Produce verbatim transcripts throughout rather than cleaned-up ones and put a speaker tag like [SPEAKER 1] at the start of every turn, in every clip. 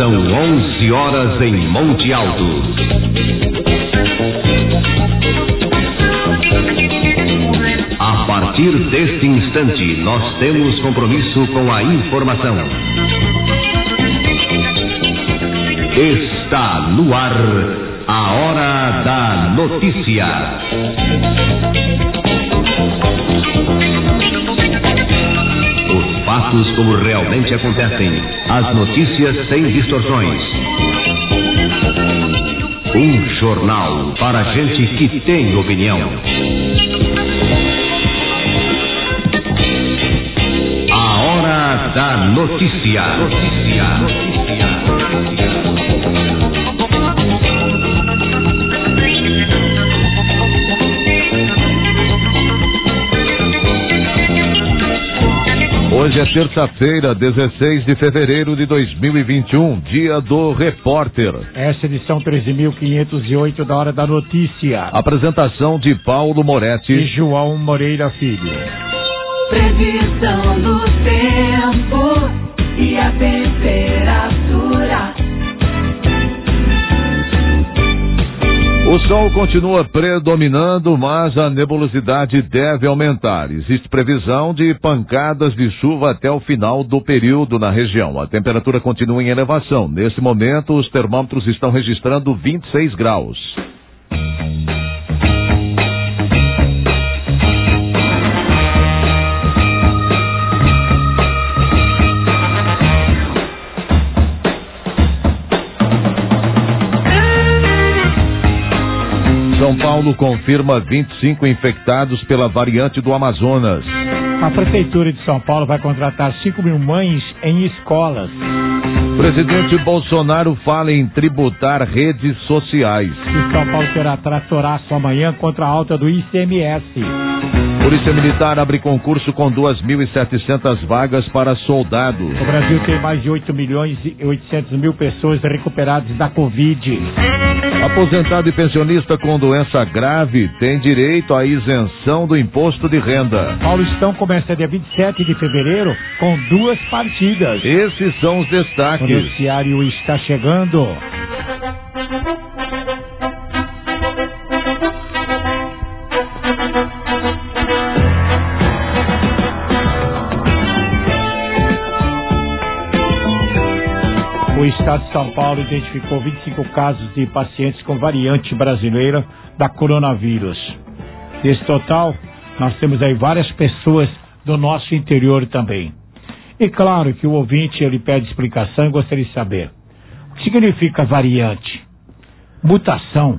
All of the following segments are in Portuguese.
[SPEAKER 1] São onze horas em Monte Alto. A partir deste instante, nós temos compromisso com a informação. Está no ar a Hora da Notícia. Os fatos como realmente acontecem, as notícias sem distorções. Um jornal para gente que tem opinião. A Hora da Notícia. Notícia. Notícia.
[SPEAKER 2] Hoje é terça-feira, dezesseis de fevereiro de dois mil e vinte e um, dia do repórter.
[SPEAKER 3] Essa edição treze mil quinhentos e oito da Hora da Notícia.
[SPEAKER 2] Apresentação de Paulo Moretti
[SPEAKER 3] e João Moreira Filho.
[SPEAKER 4] Previsão do tempo e a temperatura.
[SPEAKER 2] O sol continua predominando, mas a nebulosidade deve aumentar. Existe previsão de pancadas de chuva até o final do período na região. A temperatura continua em elevação. Nesse momento, os termômetros estão registrando vinte e seis graus. São Paulo confirma vinte e cinco infectados pela variante do Amazonas.
[SPEAKER 3] A Prefeitura de São Paulo vai contratar cinco mil mães em escolas.
[SPEAKER 2] Presidente Bolsonaro fala em tributar redes sociais.
[SPEAKER 3] E São Paulo terá tratoraço amanhã contra a alta do I C M S.
[SPEAKER 2] Polícia Militar abre concurso com duas mil e setecentas vagas para soldado.
[SPEAKER 3] O Brasil tem mais de oito milhões e oitocentos mil pessoas recuperadas da Covid.
[SPEAKER 2] Aposentado e pensionista com doença grave tem direito à isenção do imposto de renda.
[SPEAKER 3] Paulistão começa dia vinte e sete de fevereiro com duas partidas.
[SPEAKER 2] Esses são os destaques.
[SPEAKER 3] O noticiário está chegando. O Estado de São Paulo identificou vinte e cinco casos de pacientes com variante brasileira da coronavírus. Desse total, nós temos aí várias pessoas do nosso interior também. E claro que o ouvinte ele pede explicação e gostaria de saber o que significa variante, mutação,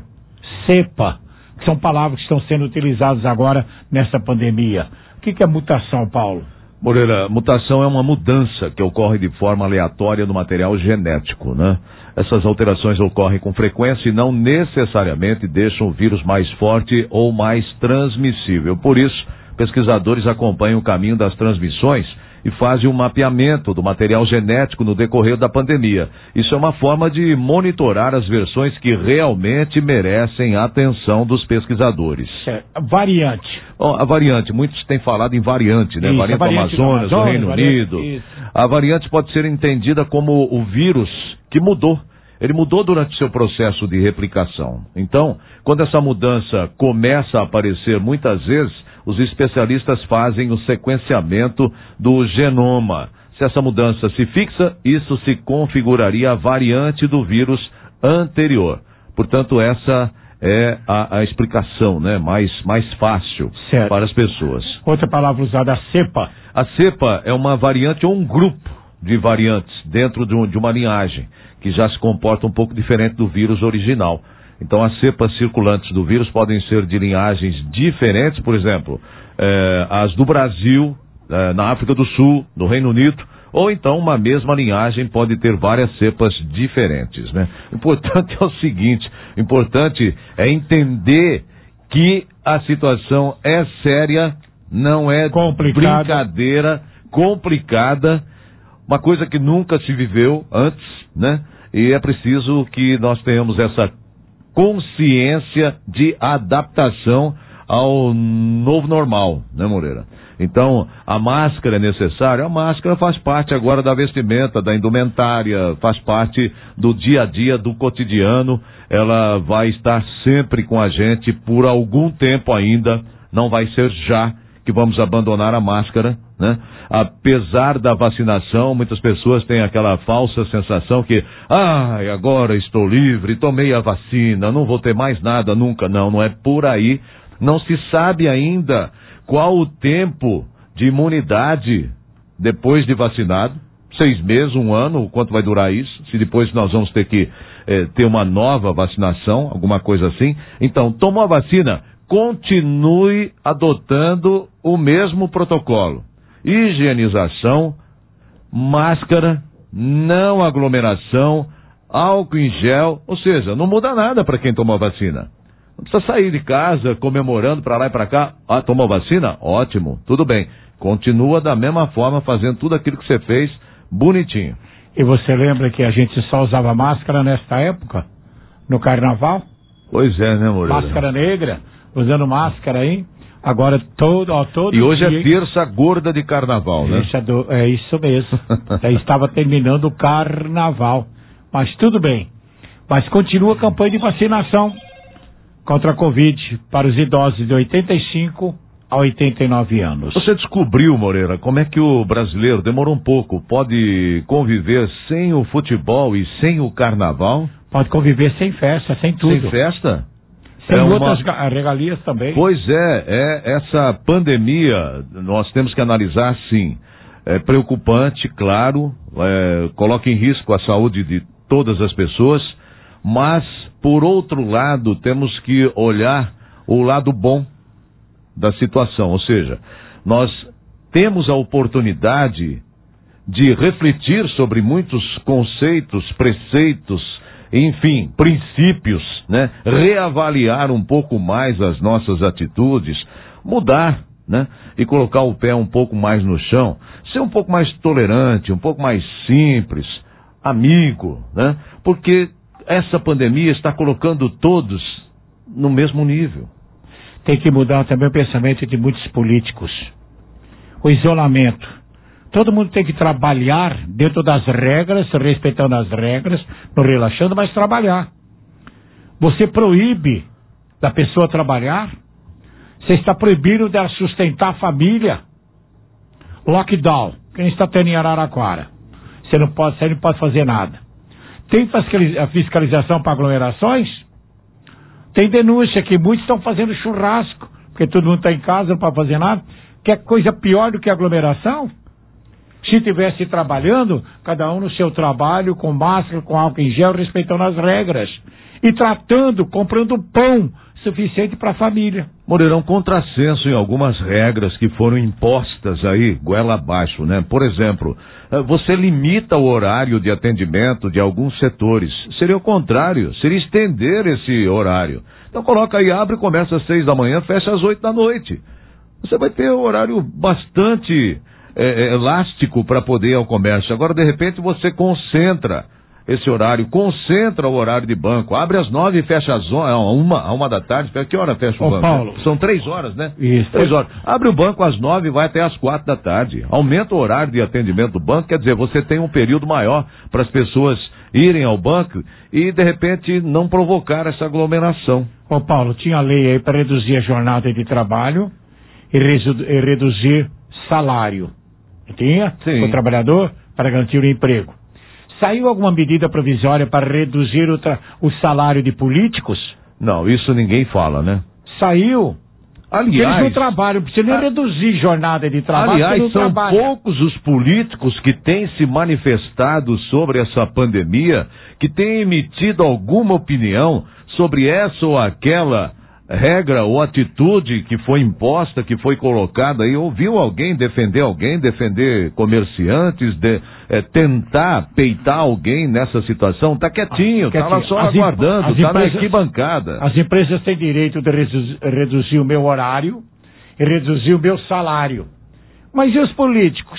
[SPEAKER 3] cepa, que são palavras que estão sendo utilizadas agora nessa pandemia. O que, que é mutação, Paulo?
[SPEAKER 2] Moreira, mutação é uma mudança que ocorre de forma aleatória no material genético, né? Essas alterações ocorrem com frequência e não necessariamente deixam o vírus mais forte ou mais transmissível. Por isso, pesquisadores acompanham o caminho das transmissões e fazem um mapeamento do material genético no decorrer da pandemia. Isso é uma forma de monitorar as versões que realmente merecem a atenção dos pesquisadores.
[SPEAKER 3] É, variante.
[SPEAKER 2] Bom, a variante, muitos têm falado em variante, né?
[SPEAKER 3] Isso,
[SPEAKER 2] variante,
[SPEAKER 3] variante
[SPEAKER 2] do Amazonas, do Reino
[SPEAKER 3] variante,
[SPEAKER 2] Unido.
[SPEAKER 3] isso.
[SPEAKER 2] A variante pode ser entendida como o vírus que mudou. Ele mudou durante seu processo de replicação. Então, quando essa mudança começa a aparecer muitas vezes, os especialistas fazem o sequenciamento do genoma. Se essa mudança se fixa, isso se configuraria a variante do vírus anterior. Portanto, essa é a, a explicação, né, mais, mais fácil
[SPEAKER 3] certo.
[SPEAKER 2] Para as pessoas.
[SPEAKER 3] Outra palavra usada, a cepa.
[SPEAKER 2] A cepa é uma variante ou um grupo de variantes dentro de, um, de uma linhagem, que já se comporta um pouco diferente do vírus original. Então, as cepas circulantes do vírus podem ser de linhagens diferentes, por exemplo, eh, as do Brasil, eh, na África do Sul, no Reino Unido, ou então uma mesma linhagem pode ter várias cepas diferentes, né? O importante é o seguinte, o importante é entender que a situação é séria, não é
[SPEAKER 3] complicada.
[SPEAKER 2] Brincadeira, complicada, uma coisa que nunca se viveu antes, né? E é preciso que nós tenhamos essa consciência de adaptação ao novo normal, né, Moreira? Então, a máscara é necessária? A máscara faz parte agora da vestimenta, da indumentária, faz parte do dia a dia, do cotidiano. Ela vai estar sempre com a gente por algum tempo ainda, não vai ser já que vamos abandonar a máscara, né? Apesar da vacinação, muitas pessoas têm aquela falsa sensação que, ah, agora estou livre, tomei a vacina, não vou ter mais nada nunca. Não, não é por aí. Não se sabe ainda qual o tempo de imunidade depois de vacinado. Seis meses, um ano, quanto vai durar isso? Se depois nós vamos ter que eh, ter uma nova vacinação, alguma coisa assim. Então, tomou a vacina, continue adotando o mesmo protocolo. Higienização, máscara, não aglomeração, álcool em gel, ou seja, não muda nada para quem tomou a vacina. Não precisa sair de casa comemorando para lá e para cá. Ah, tomou vacina? Ótimo, tudo bem. Continua da mesma forma fazendo tudo aquilo que você fez, bonitinho.
[SPEAKER 3] E você lembra que a gente só usava máscara nesta época? No carnaval?
[SPEAKER 2] Pois é, né, Moreira?
[SPEAKER 3] Máscara negra, usando máscara aí. Agora todo, ó, todo
[SPEAKER 2] E hoje
[SPEAKER 3] dia...
[SPEAKER 2] é terça gorda de carnaval, né?
[SPEAKER 3] Isso é, do... é isso mesmo. Aí estava terminando o carnaval. Mas tudo bem. Mas continua a campanha de vacinação contra a Covid para os idosos de oitenta e cinco a oitenta e nove anos.
[SPEAKER 2] Você descobriu, Moreira, como é que o brasileiro, demorou um pouco, pode conviver sem o futebol e sem o carnaval?
[SPEAKER 3] Pode conviver sem festa, sem tudo.
[SPEAKER 2] Sem festa?
[SPEAKER 3] Sem
[SPEAKER 2] é
[SPEAKER 3] outras
[SPEAKER 2] uma...
[SPEAKER 3] regalias também.
[SPEAKER 2] Pois é, é, essa pandemia, nós temos que analisar sim. É preocupante, claro, é, coloca em risco a saúde de todas as pessoas, mas, por outro lado, temos que olhar o lado bom da situação, ou seja, nós temos a oportunidade de refletir sobre muitos conceitos, preceitos, enfim, princípios, né? Reavaliar um pouco mais as nossas atitudes, mudar, né? E colocar o pé um pouco mais no chão, ser um pouco mais tolerante, um pouco mais simples, amigo, né? Porque essa pandemia está colocando todos no mesmo nível.
[SPEAKER 3] Tem que mudar também o pensamento de muitos políticos. O isolamento. Todo mundo tem que trabalhar dentro das regras, respeitando as regras, não relaxando, mas trabalhar. Você proíbe da pessoa trabalhar, você está proibindo dela sustentar a família. Lockdown, quem está tendo em Araraquara. Você não pode, você não pode fazer nada. Tem fiscalização para aglomerações? Tem denúncia que muitos estão fazendo churrasco, porque todo mundo está em casa, não pode fazer nada. Quer coisa pior do que aglomeração? Se estivesse trabalhando, cada um no seu trabalho, com máscara, com álcool em gel, respeitando as regras. E tratando, comprando pão suficiente para a família.
[SPEAKER 2] Moreira, um contrassenso em algumas regras que foram impostas aí, goela abaixo, né? Por exemplo, você limita o horário de atendimento de alguns setores. Seria o contrário, seria estender esse horário. Então coloca aí, abre e começa às seis da manhã, fecha às oito da noite. Você vai ter um horário bastante é, elástico para poder ir ao comércio. Agora, de repente, você concentra esse horário, concentra o horário de banco, abre às nove e fecha às uma, a uma da tarde. Que hora fecha o
[SPEAKER 3] Ô,
[SPEAKER 2] banco?
[SPEAKER 3] Paulo,
[SPEAKER 2] são três horas, né?
[SPEAKER 3] Isso.
[SPEAKER 2] Três horas. Abre o banco às nove e vai até às quatro da tarde. Aumenta o horário de atendimento do banco, quer dizer, você tem um período maior para as pessoas irem ao banco e, de repente, não provocar essa aglomeração.
[SPEAKER 3] Ô Paulo, tinha lei aí para reduzir a jornada de trabalho e, e reduzir salário. Tinha?
[SPEAKER 2] Sim.
[SPEAKER 3] O trabalhador para garantir o emprego. Saiu alguma medida provisória para reduzir o, o salário de políticos?
[SPEAKER 2] Não, isso ninguém fala, né?
[SPEAKER 3] Saiu.
[SPEAKER 2] Aliás,
[SPEAKER 3] eles não trabalham, não precisa nem a... reduzir jornada de trabalho.
[SPEAKER 2] Aliás,
[SPEAKER 3] não
[SPEAKER 2] são
[SPEAKER 3] trabalha.
[SPEAKER 2] poucos os políticos que têm se manifestado sobre essa pandemia, que têm emitido alguma opinião sobre essa ou aquela regra ou atitude que foi imposta, que foi colocada aí. Ouviu alguém defender alguém, defender comerciantes, de, é, tentar peitar alguém nessa situação? Tá quietinho, tá lá só as aguardando, as tá empresas, na arquibancada.
[SPEAKER 3] As empresas têm direito de reduzir, reduzir o meu horário e reduzir o meu salário. Mas e os políticos?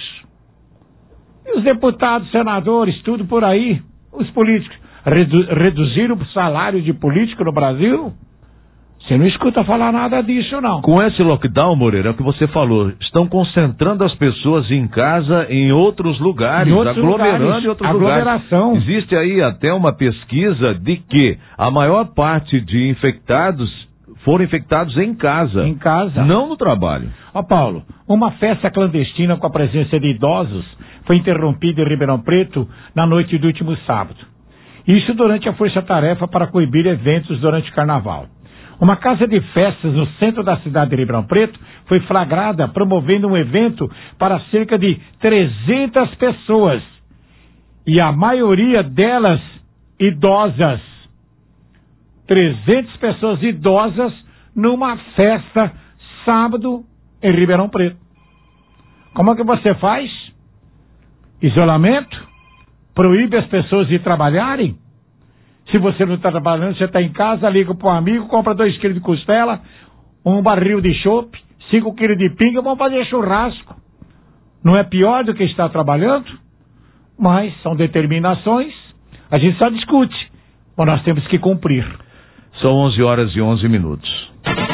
[SPEAKER 3] E os deputados, senadores, tudo por aí? Os políticos redu, reduziram o salário de político no Brasil? Você não escuta falar nada disso, não.
[SPEAKER 2] Com esse lockdown, Moreira, é o que você falou, estão concentrando as pessoas em casa em outros lugares,
[SPEAKER 3] em outros
[SPEAKER 2] aglomerando
[SPEAKER 3] lugares,
[SPEAKER 2] em outros
[SPEAKER 3] aglomeração.
[SPEAKER 2] lugares. Existe aí até uma pesquisa de que a maior parte de infectados foram infectados em casa.
[SPEAKER 3] Em casa.
[SPEAKER 2] Não no trabalho.
[SPEAKER 3] Ó, Paulo, uma festa clandestina com a presença de idosos foi interrompida em Ribeirão Preto na noite do último sábado. Isso durante a força-tarefa para coibir eventos durante o carnaval. Uma casa de festas no centro da cidade de Ribeirão Preto foi flagrada promovendo um evento para cerca de trezentas pessoas. E a maioria delas idosas. trezentas pessoas idosas numa festa sábado em Ribeirão Preto. Como é que você faz? Isolamento? Proíbe as pessoas de trabalharem? Se você não está trabalhando, você está em casa, liga para um amigo, compra dois quilos de costela, um barril de chopp, cinco quilos de pinga, vamos fazer churrasco. Não é pior do que estar trabalhando? Mas são determinações, a gente só discute, mas nós temos que cumprir.
[SPEAKER 2] São onze horas e onze minutos.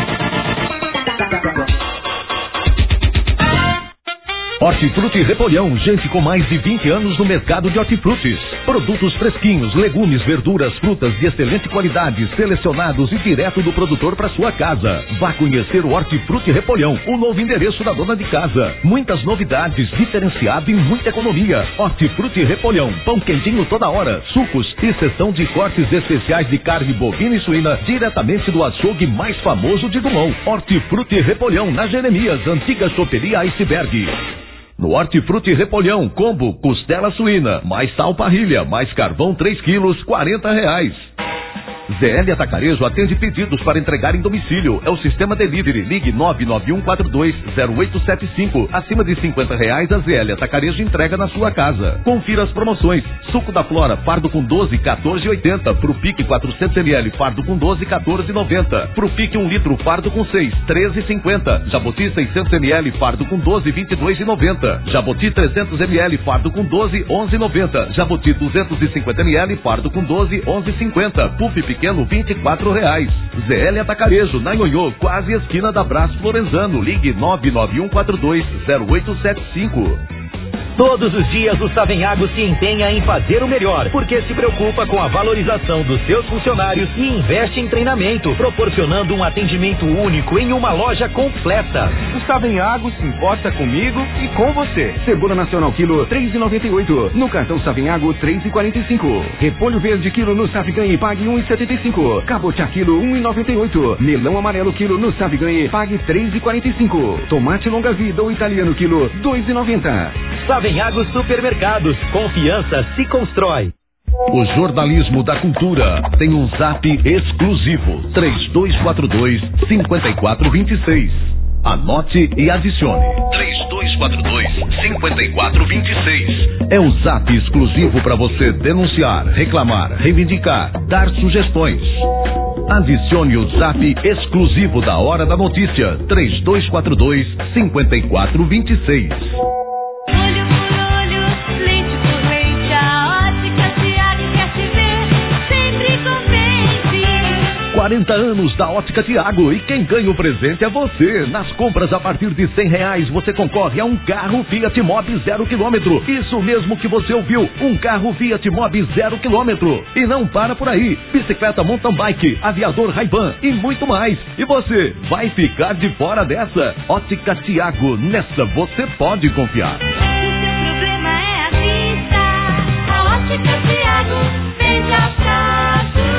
[SPEAKER 1] Hortifruti Repolhão, gente com mais de vinte anos no mercado de hortifrutis. Produtos fresquinhos, legumes, verduras, frutas de excelente qualidade, selecionados e direto do produtor para sua casa. Vá conhecer o Hortifruti Repolhão, o novo endereço da dona de casa. Muitas novidades, diferenciado e muita economia. Hortifruti Repolhão, pão quentinho toda hora, sucos e seção de cortes especiais de carne bovina e suína, diretamente do açougue mais famoso de Dumont. Hortifruti Repolhão, na Jeremias, antiga choperia Iceberg. No Hortifruti Repolhão, combo, costela suína, mais sal parrilha, mais carvão três quilos, quarenta reais. Zé L Atacarejo atende pedidos para entregar em domicílio. É o sistema delivery. Ligue nove nove um quatro dois zero oito sete cinco. Acima de cinquenta reais, a Zé L Atacarejo entrega na sua casa. Confira as promoções. Suco da Flora, fardo com doze, quatorze e oitenta. Pro Pique quatrocentos mililitros, fardo com doze, quatorze e noventa. Pro Pique um litro, fardo com seis, treze e cinquenta. Jaboti seiscentos mililitros, fardo com doze, vinte e dois e noventa. Jaboti trezentos mililitros, fardo com doze, onze e noventa. Jaboti duzentos e cinquenta mililitros, fardo com doze, onze e cinquenta. Puff pequeno, vinte e quatro reais. Zé L Atacarejo, na Ionhô, quase esquina da Brás Florenzano. Ligue nove nove um quatro dois zero oito sete cinco.
[SPEAKER 5] Todos os dias o Savenhago se empenha em fazer o melhor, porque se preocupa com a valorização dos seus funcionários e investe em treinamento, proporcionando um atendimento único em uma loja completa.
[SPEAKER 6] O Savenhago se importa comigo e com você. Cebola nacional quilo três reais e noventa e oito centavos. No cartão Savenhago três reais e quarenta e cinco centavos. Repolho verde quilo no Saviganhe pague um real e setenta e cinco centavos. Cabotiá quilo um real e noventa e oito centavos. Melão amarelo quilo no Saviganhe pague três reais e quarenta e cinco centavos. Tomate longa vida ou italiano quilo dois reais e noventa centavos.
[SPEAKER 5] Savenhago Supermercados, confiança se constrói.
[SPEAKER 1] O jornalismo da cultura tem um zap exclusivo, três dois quatro dois, cinco quatro dois seis. Anote e adicione, três dois quatro dois, cinco quatro dois seis. É o zap exclusivo para você denunciar, reclamar, reivindicar, dar sugestões. Adicione o zap exclusivo da Hora da Notícia, três dois quatro dois, cinco quatro dois seis.
[SPEAKER 7] Olho por olho, lente por lente, a Ótica Tiago quer te ver sempre contente.
[SPEAKER 1] quarenta anos da Ótica Tiago e quem ganha o presente é você. Nas compras a partir de cem reais você concorre a um carro Fiat Mobi zero quilômetro. Isso mesmo que você ouviu, um carro Fiat Mobi zero quilômetro. E não para por aí, bicicleta mountain bike, aviador Ray-Ban e muito mais. E você vai ficar de fora dessa? Ótica Tiago, nessa você pode confiar.
[SPEAKER 7] O seu problema é a vista, a Ótica Tiago vem já fácil.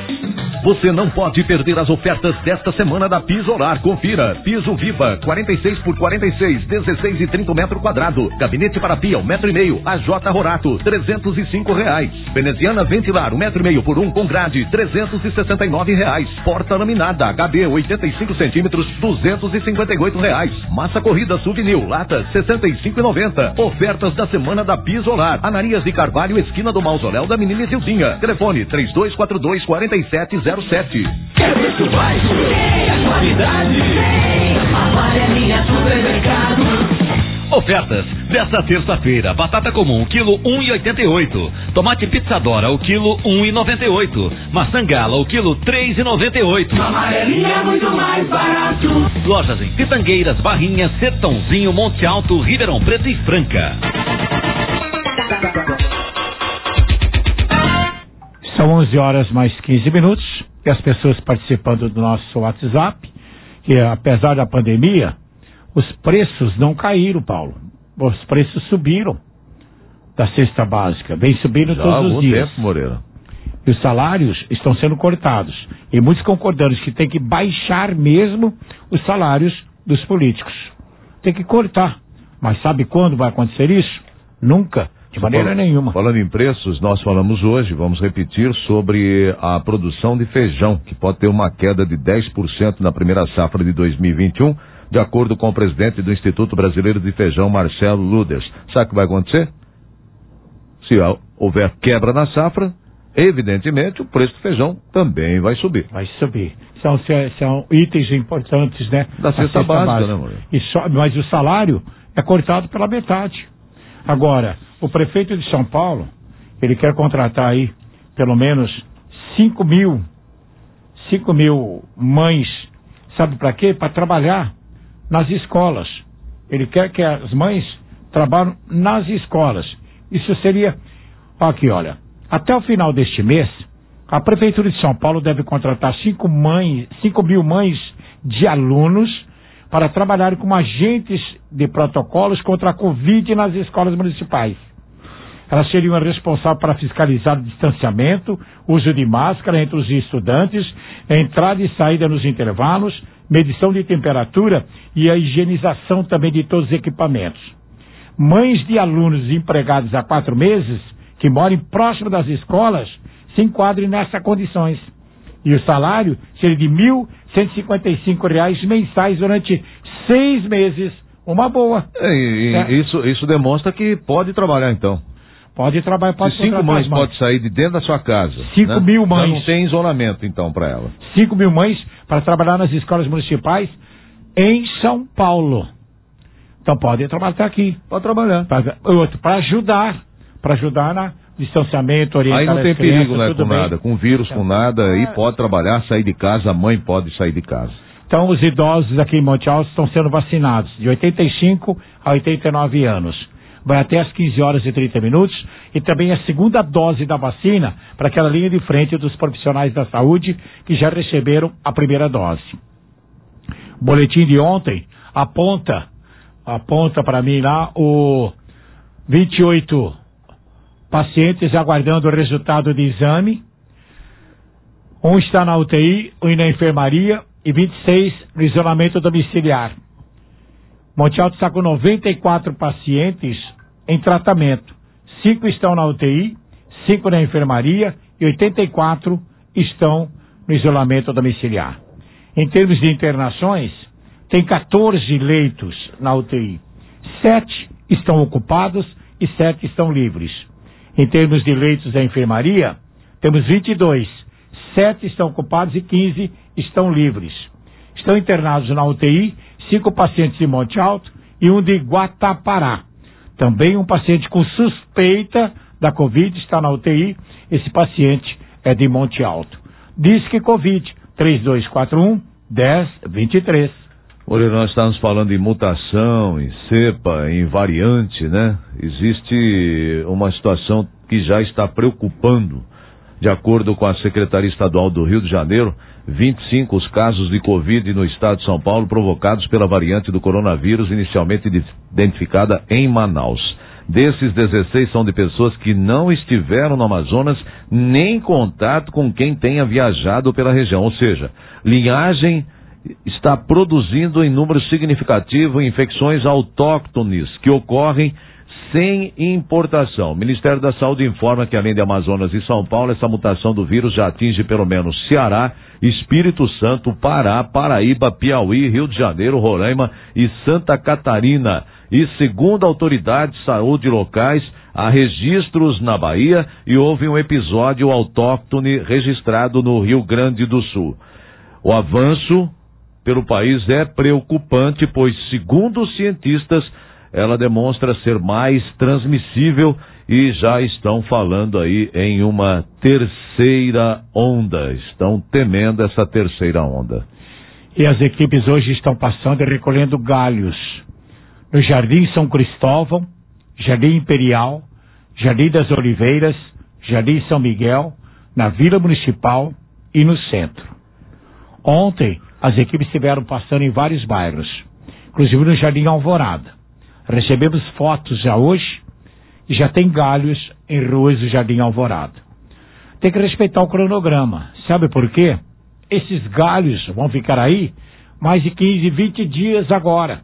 [SPEAKER 1] Você não pode perder as ofertas desta semana da Pisolar. Confira. Piso Viva, quarenta e seis por quarenta e seis, dezesseis e trinta metro quadrado. Gabinete para pia, um metro e meio. A J Rorato, trezentos e cinco reais. Veneziana Ventilar, um metro e meio por um com grade, trezentos e sessenta e nove reais. Porta laminada H B, oitenta e cinco centímetros, duzentos e cinquenta e oito reais. Massa corrida Souvenir, lata, sessenta e cinco e noventa. Ofertas da semana da Pisolar. Ananias de Carvalho, esquina do Mausoléu da Menina Zildinha. Telefone três dois quatro dois, quatro sete zero sete.
[SPEAKER 4] Quer preço baixo? Tem a qualidade? Tem. Agora é minha Supermercado.
[SPEAKER 5] Ofertas desta terça-feira: batata comum, quilo um e oitenta e oito. Tomate Pizzadora, o quilo um e noventa e oito. Maçã Gala, o quilo três e noventa e oito.
[SPEAKER 4] Amarelinha é muito mais barato.
[SPEAKER 5] Lojas em Pitangueiras, Barrinhas, Sertãozinho, Monte Alto, Ribeirão Preto e Franca.
[SPEAKER 3] São onze horas mais quinze minutos e as pessoas participando do nosso WhatsApp, que apesar da pandemia, os preços não caíram, Paulo. Os preços subiram da cesta básica. Vem subindo
[SPEAKER 2] Já
[SPEAKER 3] todos
[SPEAKER 2] há algum
[SPEAKER 3] os dias.
[SPEAKER 2] tempo, Moreira.
[SPEAKER 3] E os salários estão sendo cortados. E muitos concordando que tem que baixar mesmo os salários dos políticos. Tem que cortar. Mas sabe quando vai acontecer isso? Nunca. De maneira nenhuma.
[SPEAKER 2] Falando em preços, nós falamos hoje, vamos repetir, sobre a produção de feijão, que pode ter uma queda de dez por cento na primeira safra de dois mil e vinte e um, de acordo com o presidente do Instituto Brasileiro de Feijão, Marcelo Luders. Sabe o que vai acontecer? Se houver quebra na safra, evidentemente o preço do feijão também vai subir.
[SPEAKER 3] Vai subir. São, são itens importantes, né?
[SPEAKER 2] Da cesta básica, né, Moreira?
[SPEAKER 3] E só, mas o salário é cortado pela metade. Agora, o prefeito de São Paulo, ele quer contratar aí pelo menos cinco mil, cinco mil mães, sabe para quê? Para trabalhar nas escolas. Ele quer que as mães trabalhem nas escolas. Isso seria, aqui olha, até o final deste mês, a Prefeitura de São Paulo deve contratar cinco mães, cinco mil mães de alunos para trabalhar como agentes de protocolos contra a Covid nas escolas municipais. Elas seriam responsáveis para fiscalizar o distanciamento, uso de máscara entre os estudantes, entrada e saída nos intervalos, medição de temperatura e a higienização também de todos os equipamentos. Mães de alunos empregados há quatro meses, que moram próximo das escolas, se enquadrem nessas condições. E o salário seria de mil cento e cinquenta e cinco reais mensais durante seis meses. Uma boa.
[SPEAKER 2] É, e,
[SPEAKER 3] é.
[SPEAKER 2] Isso, isso demonstra que pode trabalhar, então.
[SPEAKER 3] Pode trabalhar, pode
[SPEAKER 2] Se cinco mães podem sair de dentro da sua casa.
[SPEAKER 3] Cinco
[SPEAKER 2] né?
[SPEAKER 3] mil mães.
[SPEAKER 2] Já não tem isolamento, então, para ela.
[SPEAKER 3] Cinco mil mães para trabalhar nas escolas municipais em São Paulo. Então pode trabalhar aqui.
[SPEAKER 2] Pode trabalhar.
[SPEAKER 3] Outro, para ajudar. Para ajudar na distanciamento, orientar
[SPEAKER 2] aí não tem
[SPEAKER 3] as crianças,
[SPEAKER 2] perigo, né, com
[SPEAKER 3] bem.
[SPEAKER 2] nada. Com vírus, com nada, aí pode trabalhar, sair de casa, a mãe pode sair de casa.
[SPEAKER 3] Então os idosos aqui em Monte Alto estão sendo vacinados de oitenta e cinco a oitenta e nove anos. Vai até às quinze horas e trinta minutos e também a segunda dose da vacina para aquela linha de frente dos profissionais da saúde que já receberam a primeira dose. O boletim de ontem aponta, aponta para mim lá o vinte e oito pacientes aguardando o resultado de exame. Um está na U T I, um na enfermaria e vinte e seis no isolamento domiciliar. Monte Alto está com noventa e quatro pacientes em tratamento. Cinco estão na U T I, cinco na enfermaria e oitenta e quatro estão no isolamento domiciliar. Em termos de internações, tem quatorze leitos na U T I. Sete estão ocupados e sete estão livres. Em termos de leitos da enfermaria, temos vinte e dois. Sete estão ocupados e quinze estão livres. Estão internados na U T I cinco pacientes de Monte Alto e um de Guatapará. Também um paciente com suspeita da Covid está na U T I. Esse paciente é de Monte Alto. Diz que Covid, três dois quatro um, um zero dois três.
[SPEAKER 2] Olha, nós estamos falando em mutação, em cepa, em variante, né? Existe uma situação que já está preocupando. De acordo com a Secretaria Estadual do Rio de Janeiro, vinte e cinco os casos de Covid no estado de São Paulo provocados pela variante do coronavírus inicialmente identificada em Manaus. Desses, dezesseis são de pessoas que não estiveram no Amazonas nem em contato com quem tenha viajado pela região. Ou seja, linhagem está produzindo em número significativo infecções autóctones que ocorrem sem importação. O Ministério da Saúde informa que além de Amazonas e São Paulo, essa mutação do vírus já atinge pelo menos Ceará, Espírito Santo, Pará, Paraíba, Piauí, Rio de Janeiro, Roraima e Santa Catarina. E segundo autoridades de saúde locais, há registros na Bahia e houve um episódio autóctone registrado no Rio Grande do Sul. O avanço pelo país é preocupante, pois, segundo os cientistas, ela demonstra ser mais transmissível e já estão falando aí em uma terceira onda. Estão temendo essa terceira onda.
[SPEAKER 3] E as equipes hoje estão passando e recolhendo galhos no Jardim São Cristóvão, Jardim Imperial, Jardim das Oliveiras, Jardim São Miguel, na Vila Municipal e no centro. Ontem, as equipes estiveram passando em vários bairros, inclusive no Jardim Alvorada. Recebemos fotos já hoje e já tem galhos em ruas do Jardim Alvorada. Tem que respeitar o cronograma. Sabe por quê? Esses galhos vão ficar aí mais de quinze, vinte dias agora.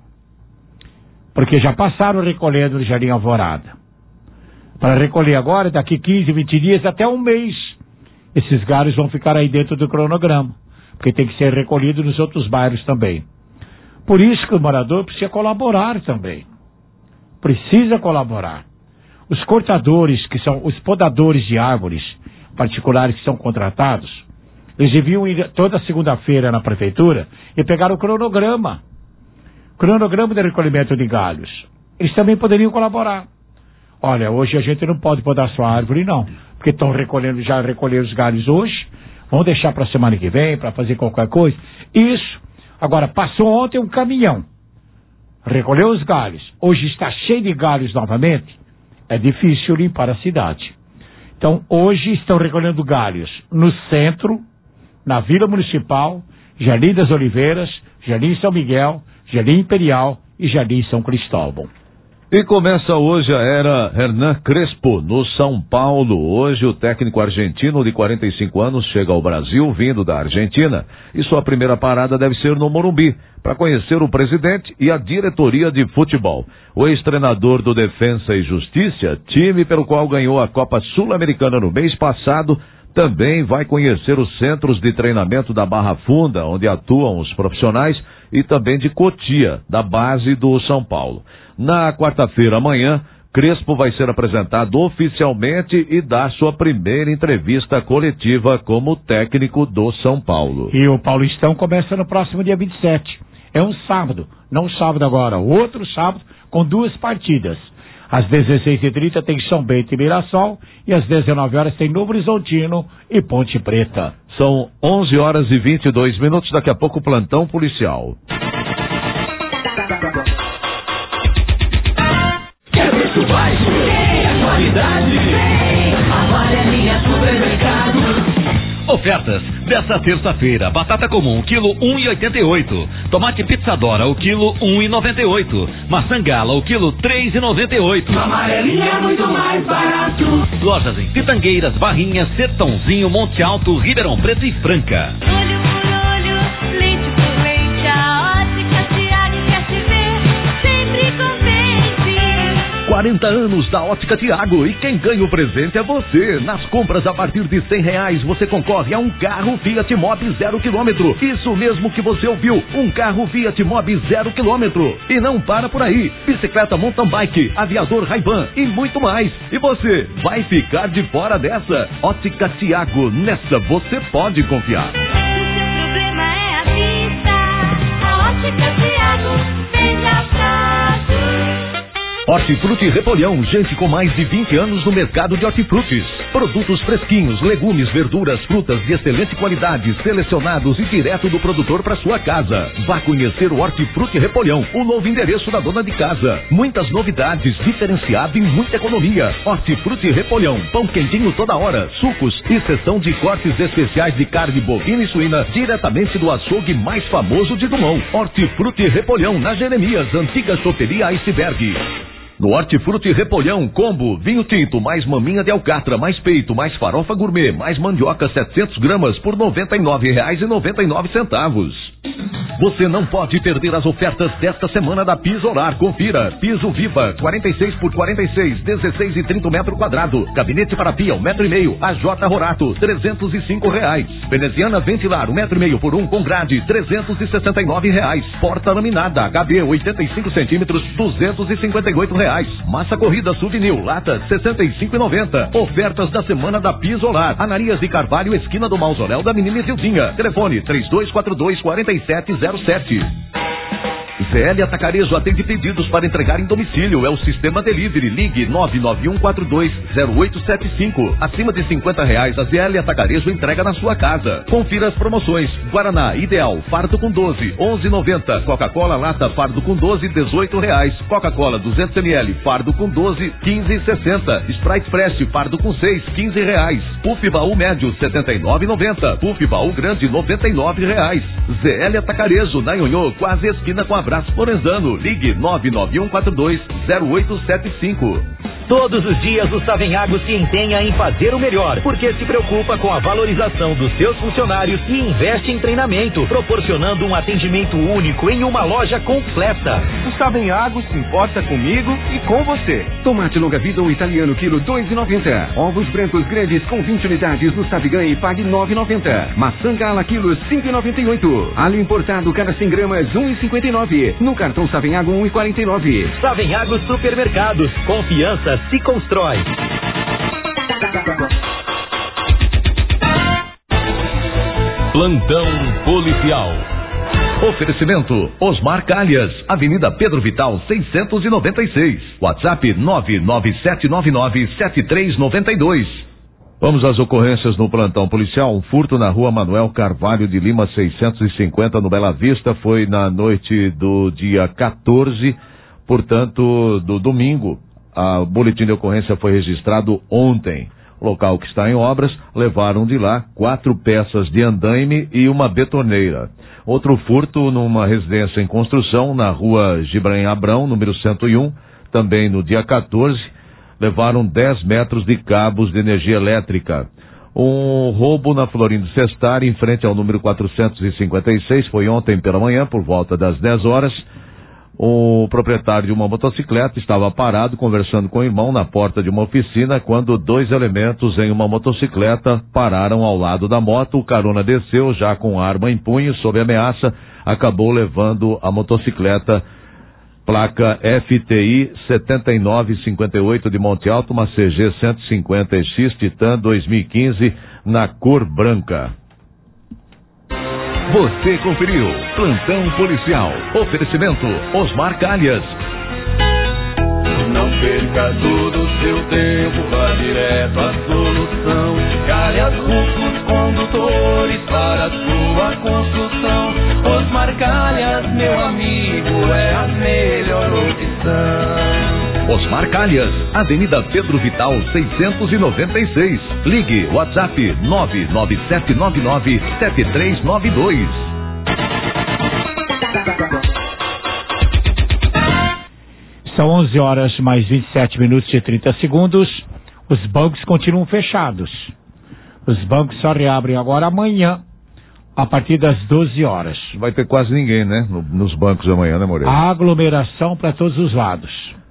[SPEAKER 3] Porque já passaram recolhendo no Jardim Alvorada. Para recolher agora, daqui quinze, vinte dias, até um mês, esses galhos vão ficar aí dentro do cronograma. Porque tem que ser recolhido nos outros bairros também. Por isso que o morador precisa colaborar também. Precisa colaborar. Os cortadores, que são os podadores de árvores particulares que são contratados, eles deviam ir toda segunda-feira na prefeitura e pegar o cronograma. Cronograma de recolhimento de galhos. Eles também poderiam colaborar. Olha, hoje a gente não pode podar sua árvore, não. Porque estão recolhendo, já recolheram os galhos hoje. Vão deixar para a semana que vem, para fazer qualquer coisa. Isso. Agora, passou ontem um caminhão. Recolheu os galhos. Hoje está cheio de galhos novamente. É difícil limpar a cidade. Então, hoje estão recolhendo galhos no centro, na Vila Municipal, Jardim das Oliveiras, Jardim São Miguel, Jardim Imperial e Jardim São Cristóvão.
[SPEAKER 2] E começa hoje a era Hernan Crespo, no São Paulo. Hoje o técnico argentino de quarenta e cinco anos chega ao Brasil vindo da Argentina. E sua primeira parada deve ser no Morumbi, para conhecer o presidente e a diretoria de futebol. O ex-treinador do Defensa e Justiça, time pelo qual ganhou a Copa Sul-Americana no mês passado, também vai conhecer os centros de treinamento da Barra Funda, onde atuam os profissionais, e também de Cotia, da base do São Paulo. Na quarta-feira, amanhã, Crespo vai ser apresentado oficialmente e dar sua primeira entrevista coletiva como técnico do São Paulo.
[SPEAKER 3] E o Paulistão começa no próximo dia vinte e sete. É um sábado, não sábado agora, outro sábado com duas partidas. Às dezesseis e trinta tem São Bento e Mirassol e às dezenove horas tem Novo Horizontino e Ponte Preta.
[SPEAKER 2] São onze horas e vinte e dois minutos, daqui a pouco plantão policial.
[SPEAKER 4] Quer preço baixo? Tem a qualidade? Tem. Amarelinha Supermercado.
[SPEAKER 5] Ofertas dessa terça-feira: batata comum, quilo um e oitenta e oito. Tomate Pizzadora, o quilo um e noventa e oito. Maçã Gala, o quilo três e noventa e oito.
[SPEAKER 4] Amarelinha é muito mais barato.
[SPEAKER 5] Lojas em Pitangueiras, Barrinhas, Sertãozinho, Monte Alto, Ribeirão Preto e Franca.
[SPEAKER 7] Olho por olho, leite por leite, a ótica Tiago quer te ver, sempre contente.
[SPEAKER 1] quarenta anos da Ótica Tiago e quem ganha o presente é você. Nas compras a partir de cem reais você concorre a um carro Fiat Mobi zero quilômetro. Isso mesmo que você ouviu, um carro Fiat Mobi zero quilômetro. E não para por aí, bicicleta mountain bike, aviador Ray-Ban e muito mais. E você vai ficar de fora dessa? Ótica Tiago, nessa você pode confiar.
[SPEAKER 7] O seu problema é a vista, a ótica Tiago veja fácil.
[SPEAKER 1] Hortifruti Repolhão, gente com mais de vinte anos no mercado de hortifrutis. Produtos fresquinhos, legumes, verduras, frutas de excelente qualidade, selecionados e direto do produtor para sua casa. Vá conhecer o Hortifruti Repolhão, o novo endereço da dona de casa. Muitas novidades, diferenciado e muita economia. Hortifruti Repolhão, pão quentinho toda hora, sucos e seção de cortes especiais de carne bovina e suína, diretamente do açougue mais famoso de Dumont. Hortifruti Repolhão, na Jeremias, antiga choperia Iceberg. No Hortifruti Repolhão, combo, vinho tinto, mais maminha de alcatra, mais peito, mais farofa gourmet, mais mandioca setecentas gramas por noventa e nove reais e noventa e nove centavos. Você não pode perder as ofertas desta semana da Pisolar. Confira. Piso Viva, quarenta e seis por quarenta e seis, dezesseis e trinta metro quadrado. Gabinete para pia, um metro e meio. A J Rorato, trezentos e cinco reais. Veneziana Ventilar, um metro e meio por um com grade, trezentos e sessenta e nove reais. Porta laminada, H B, oitenta e cinco centímetros, duzentos e cinquenta e oito reais. Massa corrida Souvenir, lata, sessenta e cinco e noventa. Ofertas da semana da Pisolar. Ananias de Carvalho, esquina do Mausoléu da Menina Zildinha. Telefone três dois quatro dois, quatro sete zero sete. Z L Atacarejo atende pedidos para entregar em domicílio. É o sistema delivery. Ligue nove nove um quatro dois zero oito sete cinco. Acima de cinquenta reais, a Z L Atacarejo entrega na sua casa. Confira as promoções. Guaraná Ideal, fardo com doze, onze e noventa. Coca-Cola Lata, fardo com doze, dezoito reais. Coca-Cola duzentos mililitros, fardo com doze, quinze e sessenta. Sprite Fresh, fardo com seis, quinze reais. Puff Baú Médio, setenta e nove e noventa. Puff Baú Grande, noventa e nove reais. Z L Atacarejo, na Nhonhô, quase esquina com Abraço Florenzano. Ligue nove nove um quatro dois zero oito sete cinco.
[SPEAKER 5] Todos os dias o Savenhago se empenha em fazer o melhor, porque se preocupa com a valorização dos seus funcionários e investe em treinamento, proporcionando um atendimento único em uma loja completa.
[SPEAKER 6] O Savenhago se importa comigo e com você. Tomate longa vida ou italiano, quilo dois e noventa. Ovos brancos grandes com vinte unidades no Savigan, pague nove e noventa. Maçã gala, quilo cinco e noventa e oito. Alho importado, cada cem gramas, um e cinquenta e nove. No cartão Savenhago, um e quarenta e nove.
[SPEAKER 5] Savenhago Supermercados, confiança se constrói.
[SPEAKER 1] Plantão policial. Oferecimento Osmar Calhas, Avenida Pedro Vital seiscentos e noventa e seis. WhatsApp nove nove sete nove nove sete três nove dois.
[SPEAKER 2] Vamos às ocorrências no plantão policial. Um furto na rua Manuel Carvalho de Lima seiscentos e cinquenta, no Bela Vista, foi na noite do dia quatorze, portanto do domingo. O boletim de ocorrência foi registrado ontem. O local que está em obras, levaram de lá quatro peças de andaime e uma betoneira. Outro furto numa residência em construção na rua Gibran Abrão, número cento e um, também no dia quatorze, levaram dez metros de cabos de energia elétrica. Um roubo na Florindo Sestari, em frente ao número quatrocentos e cinquenta e seis, foi ontem pela manhã, por volta das dez horas. O proprietário de uma motocicleta estava parado conversando com o irmão na porta de uma oficina quando dois elementos em uma motocicleta pararam ao lado da moto. O carona desceu já com arma em punho, sob ameaça, acabou levando a motocicleta placa F T I setenta e nove cinquenta e oito de Monte Alto, uma C G cento e cinquenta X Titan dois mil e quinze na cor branca.
[SPEAKER 1] Você conferiu Plantão Policial. Oferecimento Osmar Calhas.
[SPEAKER 4] Não perca todo o seu tempo, vá direto à solução. Calhas Rufos Condutores para a sua construção. Osmar Calhas, meu amigo, é a melhor opção.
[SPEAKER 1] Osmar Calhas, Avenida Pedro Vital seiscentos e noventa e seis. Ligue WhatsApp nove nove sete nove nove sete três nove dois.
[SPEAKER 3] São onze horas mais vinte e sete minutos e trinta segundos. Os bancos continuam fechados. Os bancos só reabrem agora amanhã, a partir das doze horas.
[SPEAKER 2] Vai ter quase ninguém, né? No, nos bancos amanhã, né, Moreira?
[SPEAKER 3] A aglomeração para todos os lados.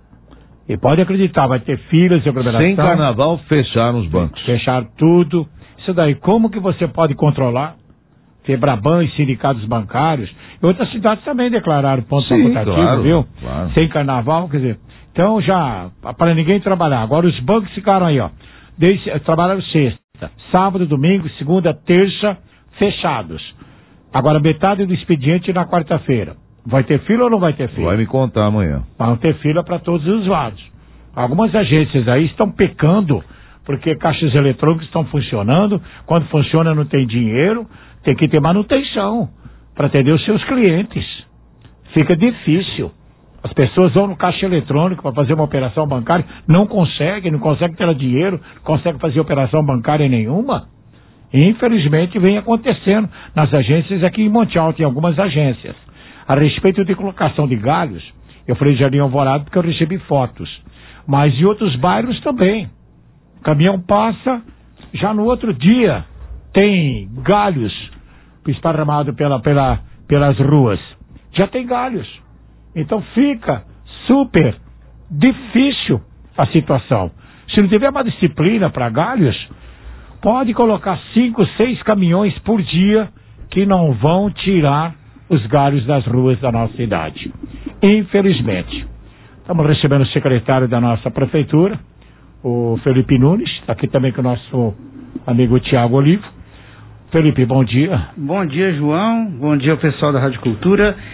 [SPEAKER 3] E pode acreditar, vai ter filas de aglomeração.
[SPEAKER 2] Sem carnaval, fecharam os bancos.
[SPEAKER 3] Fecharam tudo. Isso daí, como que você pode controlar? Febraban e sindicatos bancários. E outras cidades também declararam ponto facultativo,
[SPEAKER 2] claro,
[SPEAKER 3] viu?
[SPEAKER 2] Claro.
[SPEAKER 3] Sem carnaval, quer dizer. Então já, para ninguém trabalhar. Agora os bancos ficaram aí, ó. Desde, trabalharam sexta, sábado, domingo, segunda, terça, fechados. Agora metade do expediente na quarta-feira. Vai ter fila ou não vai ter fila?
[SPEAKER 2] Vai me contar amanhã.
[SPEAKER 3] Vão ter fila para todos os lados. Algumas agências aí estão pecando, porque caixas eletrônicos estão funcionando. Quando funciona não tem dinheiro, tem que ter manutenção para atender os seus clientes. Fica difícil. As pessoas vão no caixa eletrônico para fazer uma operação bancária, não conseguem, não conseguem ter dinheiro, não conseguem fazer operação bancária nenhuma. E, infelizmente vem acontecendo nas agências aqui em Monte Alto, em algumas agências. A respeito de colocação de galhos, eu falei de Jardim Alvorada porque eu recebi fotos. Mas em outros bairros também. O caminhão passa, já no outro dia tem galhos esparramados pela, pela, pelas ruas. Já tem galhos. Então fica super difícil a situação. Se não tiver uma disciplina para galhos, pode colocar cinco, seis caminhões por dia que não vão tirar os galhos das ruas da nossa cidade. Infelizmente. Estamos recebendo o secretário da nossa prefeitura, o Felipe Nunes, está aqui também com o nosso amigo Tiago Olivo. Felipe, bom dia.
[SPEAKER 8] Bom dia, João. Bom dia ao pessoal da Rádio Cultura.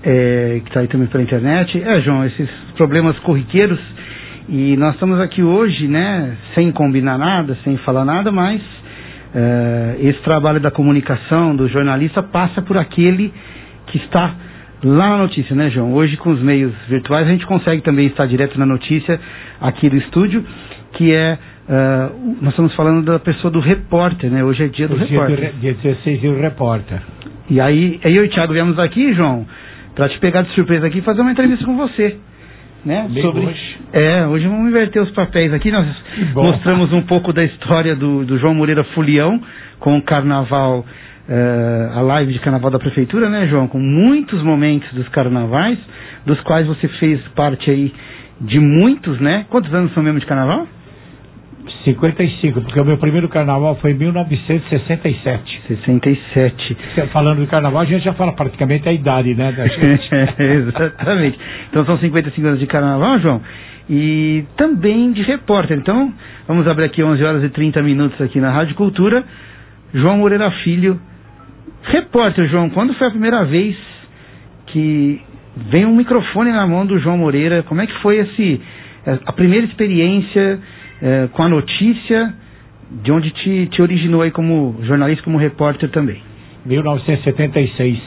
[SPEAKER 8] é, que está aí também pela internet. É, João, esses problemas corriqueiros, e nós estamos aqui hoje, né, sem combinar nada, sem falar nada, mas é, esse trabalho da comunicação, do jornalista, passa por aquele que está lá na notícia, né, João? Hoje, com os meios virtuais, a gente consegue também estar direto na notícia aqui do estúdio, que é, uh, nós estamos falando da pessoa do repórter, né? Hoje é dia do
[SPEAKER 3] o
[SPEAKER 8] repórter.
[SPEAKER 3] Dia, do, dia dezesseis, dia do repórter.
[SPEAKER 8] E aí, eu e o Thiago viemos aqui, João, para te pegar de surpresa aqui e fazer uma entrevista com você, né? Sobre... Hoje. É, hoje vamos inverter os papéis aqui. Nós mostramos um pouco da história do, do João Moreira Fulião com o carnaval, uh, a live de carnaval da prefeitura, né, João? Com muitos momentos dos carnavais, dos quais você fez parte aí de muitos, né? Quantos anos são mesmo de carnaval?
[SPEAKER 3] cinquenta e cinco, porque o meu primeiro carnaval foi em mil novecentos e sessenta e sete.
[SPEAKER 8] sessenta e sete.
[SPEAKER 3] Falando de carnaval, a gente já fala praticamente a idade, né, da gente.
[SPEAKER 8] Exatamente. Então são cinquenta e cinco anos de carnaval, João, e também de repórter. Então, vamos abrir aqui onze horas e trinta minutos aqui na Rádio Cultura. João Moreira Filho, repórter. João, quando foi a primeira vez que vem um microfone na mão do João Moreira? Como é que foi esse, a primeira experiência é, com a notícia, de onde te, te originou aí como jornalista, como repórter também?
[SPEAKER 3] mil novecentos e setenta e seis.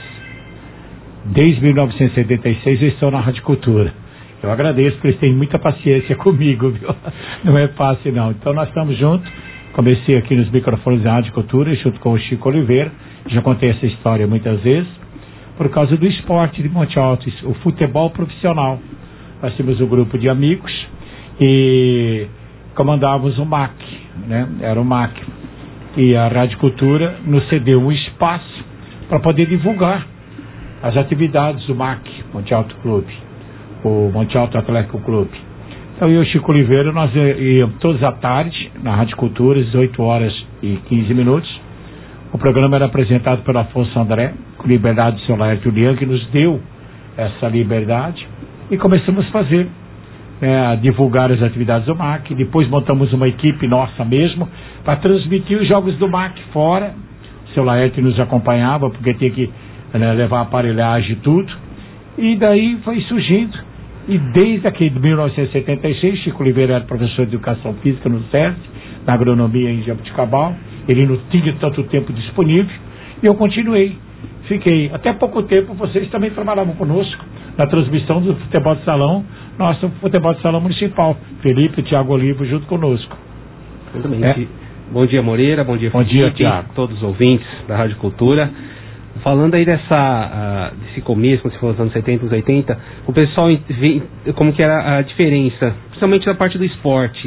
[SPEAKER 3] Desde mil novecentos e setenta e seis eu estou na Rádio Cultura. Eu agradeço porque eles têm muita paciência comigo, viu? Não é fácil não. Então nós estamos juntos. Comecei aqui nos microfones da Rádio Cultura, junto com o Chico Oliveira. Já contei essa história muitas vezes. Por causa do esporte de Monte Alto, o futebol profissional. Nós tínhamos um grupo de amigos e comandávamos o M A C, né? Era o M A C. E a Rádio Cultura nos cedeu um espaço para poder divulgar as atividades do M A C, Monte Alto Clube, o Monte Alto Atlético Clube. Então eu e o Chico Oliveira, nós íamos todas à tarde na Rádio Cultura, dezoito horas e quinze minutos. O programa era apresentado pelo Afonso André, com liberdade do seu Laércio Juliano, que nos deu essa liberdade. E começamos a fazer, é, a divulgar as atividades do M A C. Depois montamos uma equipe nossa mesmo, para transmitir os jogos do M A C fora. O seu Laércio nos acompanhava, porque tinha que, né, levar aparelhagem e tudo. E daí foi surgindo. E desde aqui de mil novecentos e setenta e seis, Chico Oliveira era professor de Educação Física no SESC, na agronomia em Jabuticabal. Ele não tinha tanto tempo disponível. E eu continuei. Fiquei. Até pouco tempo vocês também trabalhavam conosco na transmissão do futebol de salão, nosso futebol de salão municipal. Felipe e Thiago Olivo junto conosco.
[SPEAKER 9] É. Bom dia, Moreira. Bom dia,
[SPEAKER 3] Bom
[SPEAKER 9] Felipe,
[SPEAKER 3] dia, Thiago.
[SPEAKER 9] Todos os ouvintes da Rádio Cultura. Falando aí dessa, uh, desse começo, quando você falou dos anos setenta, os oitenta, o pessoal vê como que era a diferença, principalmente da parte do esporte.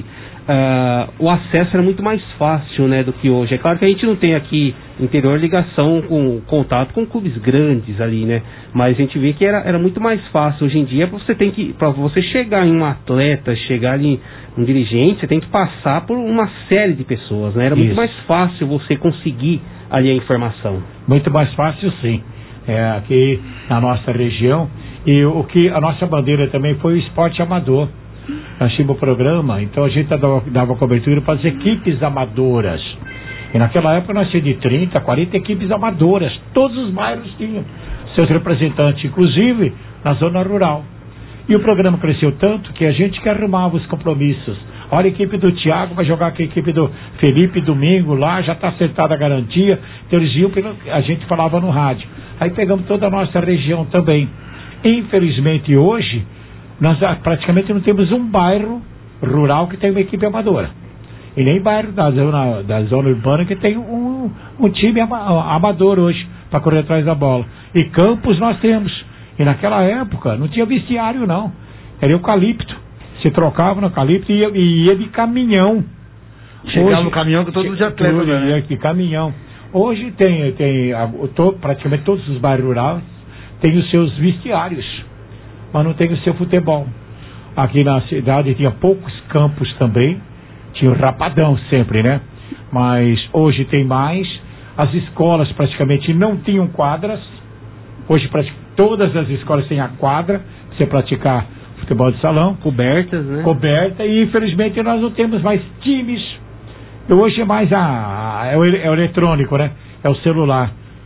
[SPEAKER 9] Uh, o acesso era muito mais fácil, né, do que hoje. É claro que a gente não tem aqui no interior ligação com contato com clubes grandes ali, né? Mas a gente vê que era, era muito mais fácil. Hoje em dia você tem que, para você chegar em um atleta, chegar em um dirigente, você tem que passar por uma série de pessoas, né? Era Isso. muito mais fácil você conseguir ali a informação.
[SPEAKER 3] Muito mais fácil, sim. É, aqui na nossa região. E o que a nossa bandeira também foi o esporte amador. Nós tínhamos o programa, então a gente dava, dava cobertura para as equipes amadoras. E naquela época nós tínhamos de trinta, quarenta equipes amadoras. Todos os bairros tinham seus representantes, inclusive na zona rural. E o programa cresceu tanto que a gente que arrumava os compromissos. Olha, a equipe do Thiago vai jogar com a equipe do Felipe domingo lá, já está acertada a garantia. Então eles iam, pelo, a gente falava no rádio. Aí pegamos toda a nossa região também. Infelizmente hoje, nós praticamente não temos um bairro rural que tem uma equipe amadora. E nem bairro da zona, da zona urbana que tem um, um time ama, amador hoje, para correr atrás da bola. E campos nós temos. E naquela época não tinha vestiário não. Era eucalipto. Se trocava no eucalipto e ia, e ia de caminhão.
[SPEAKER 8] Chegava hoje, no caminhão com todos os atletas, né?
[SPEAKER 3] De caminhão. Hoje tem, tem to, praticamente todos os bairros rurais têm os seus vestiários, mas não tem o seu futebol. Aqui na cidade tinha poucos campos também. Tinha o Rapadão sempre, né? Mas hoje tem mais. As escolas praticamente não tinham quadras. Hoje praticamente todas as escolas têm a quadra para você praticar futebol de salão.
[SPEAKER 9] Cobertas, né?
[SPEAKER 3] Coberta, e infelizmente nós não temos mais times. Hoje é mais a, a é, o, é o eletrônico, né? É o celular.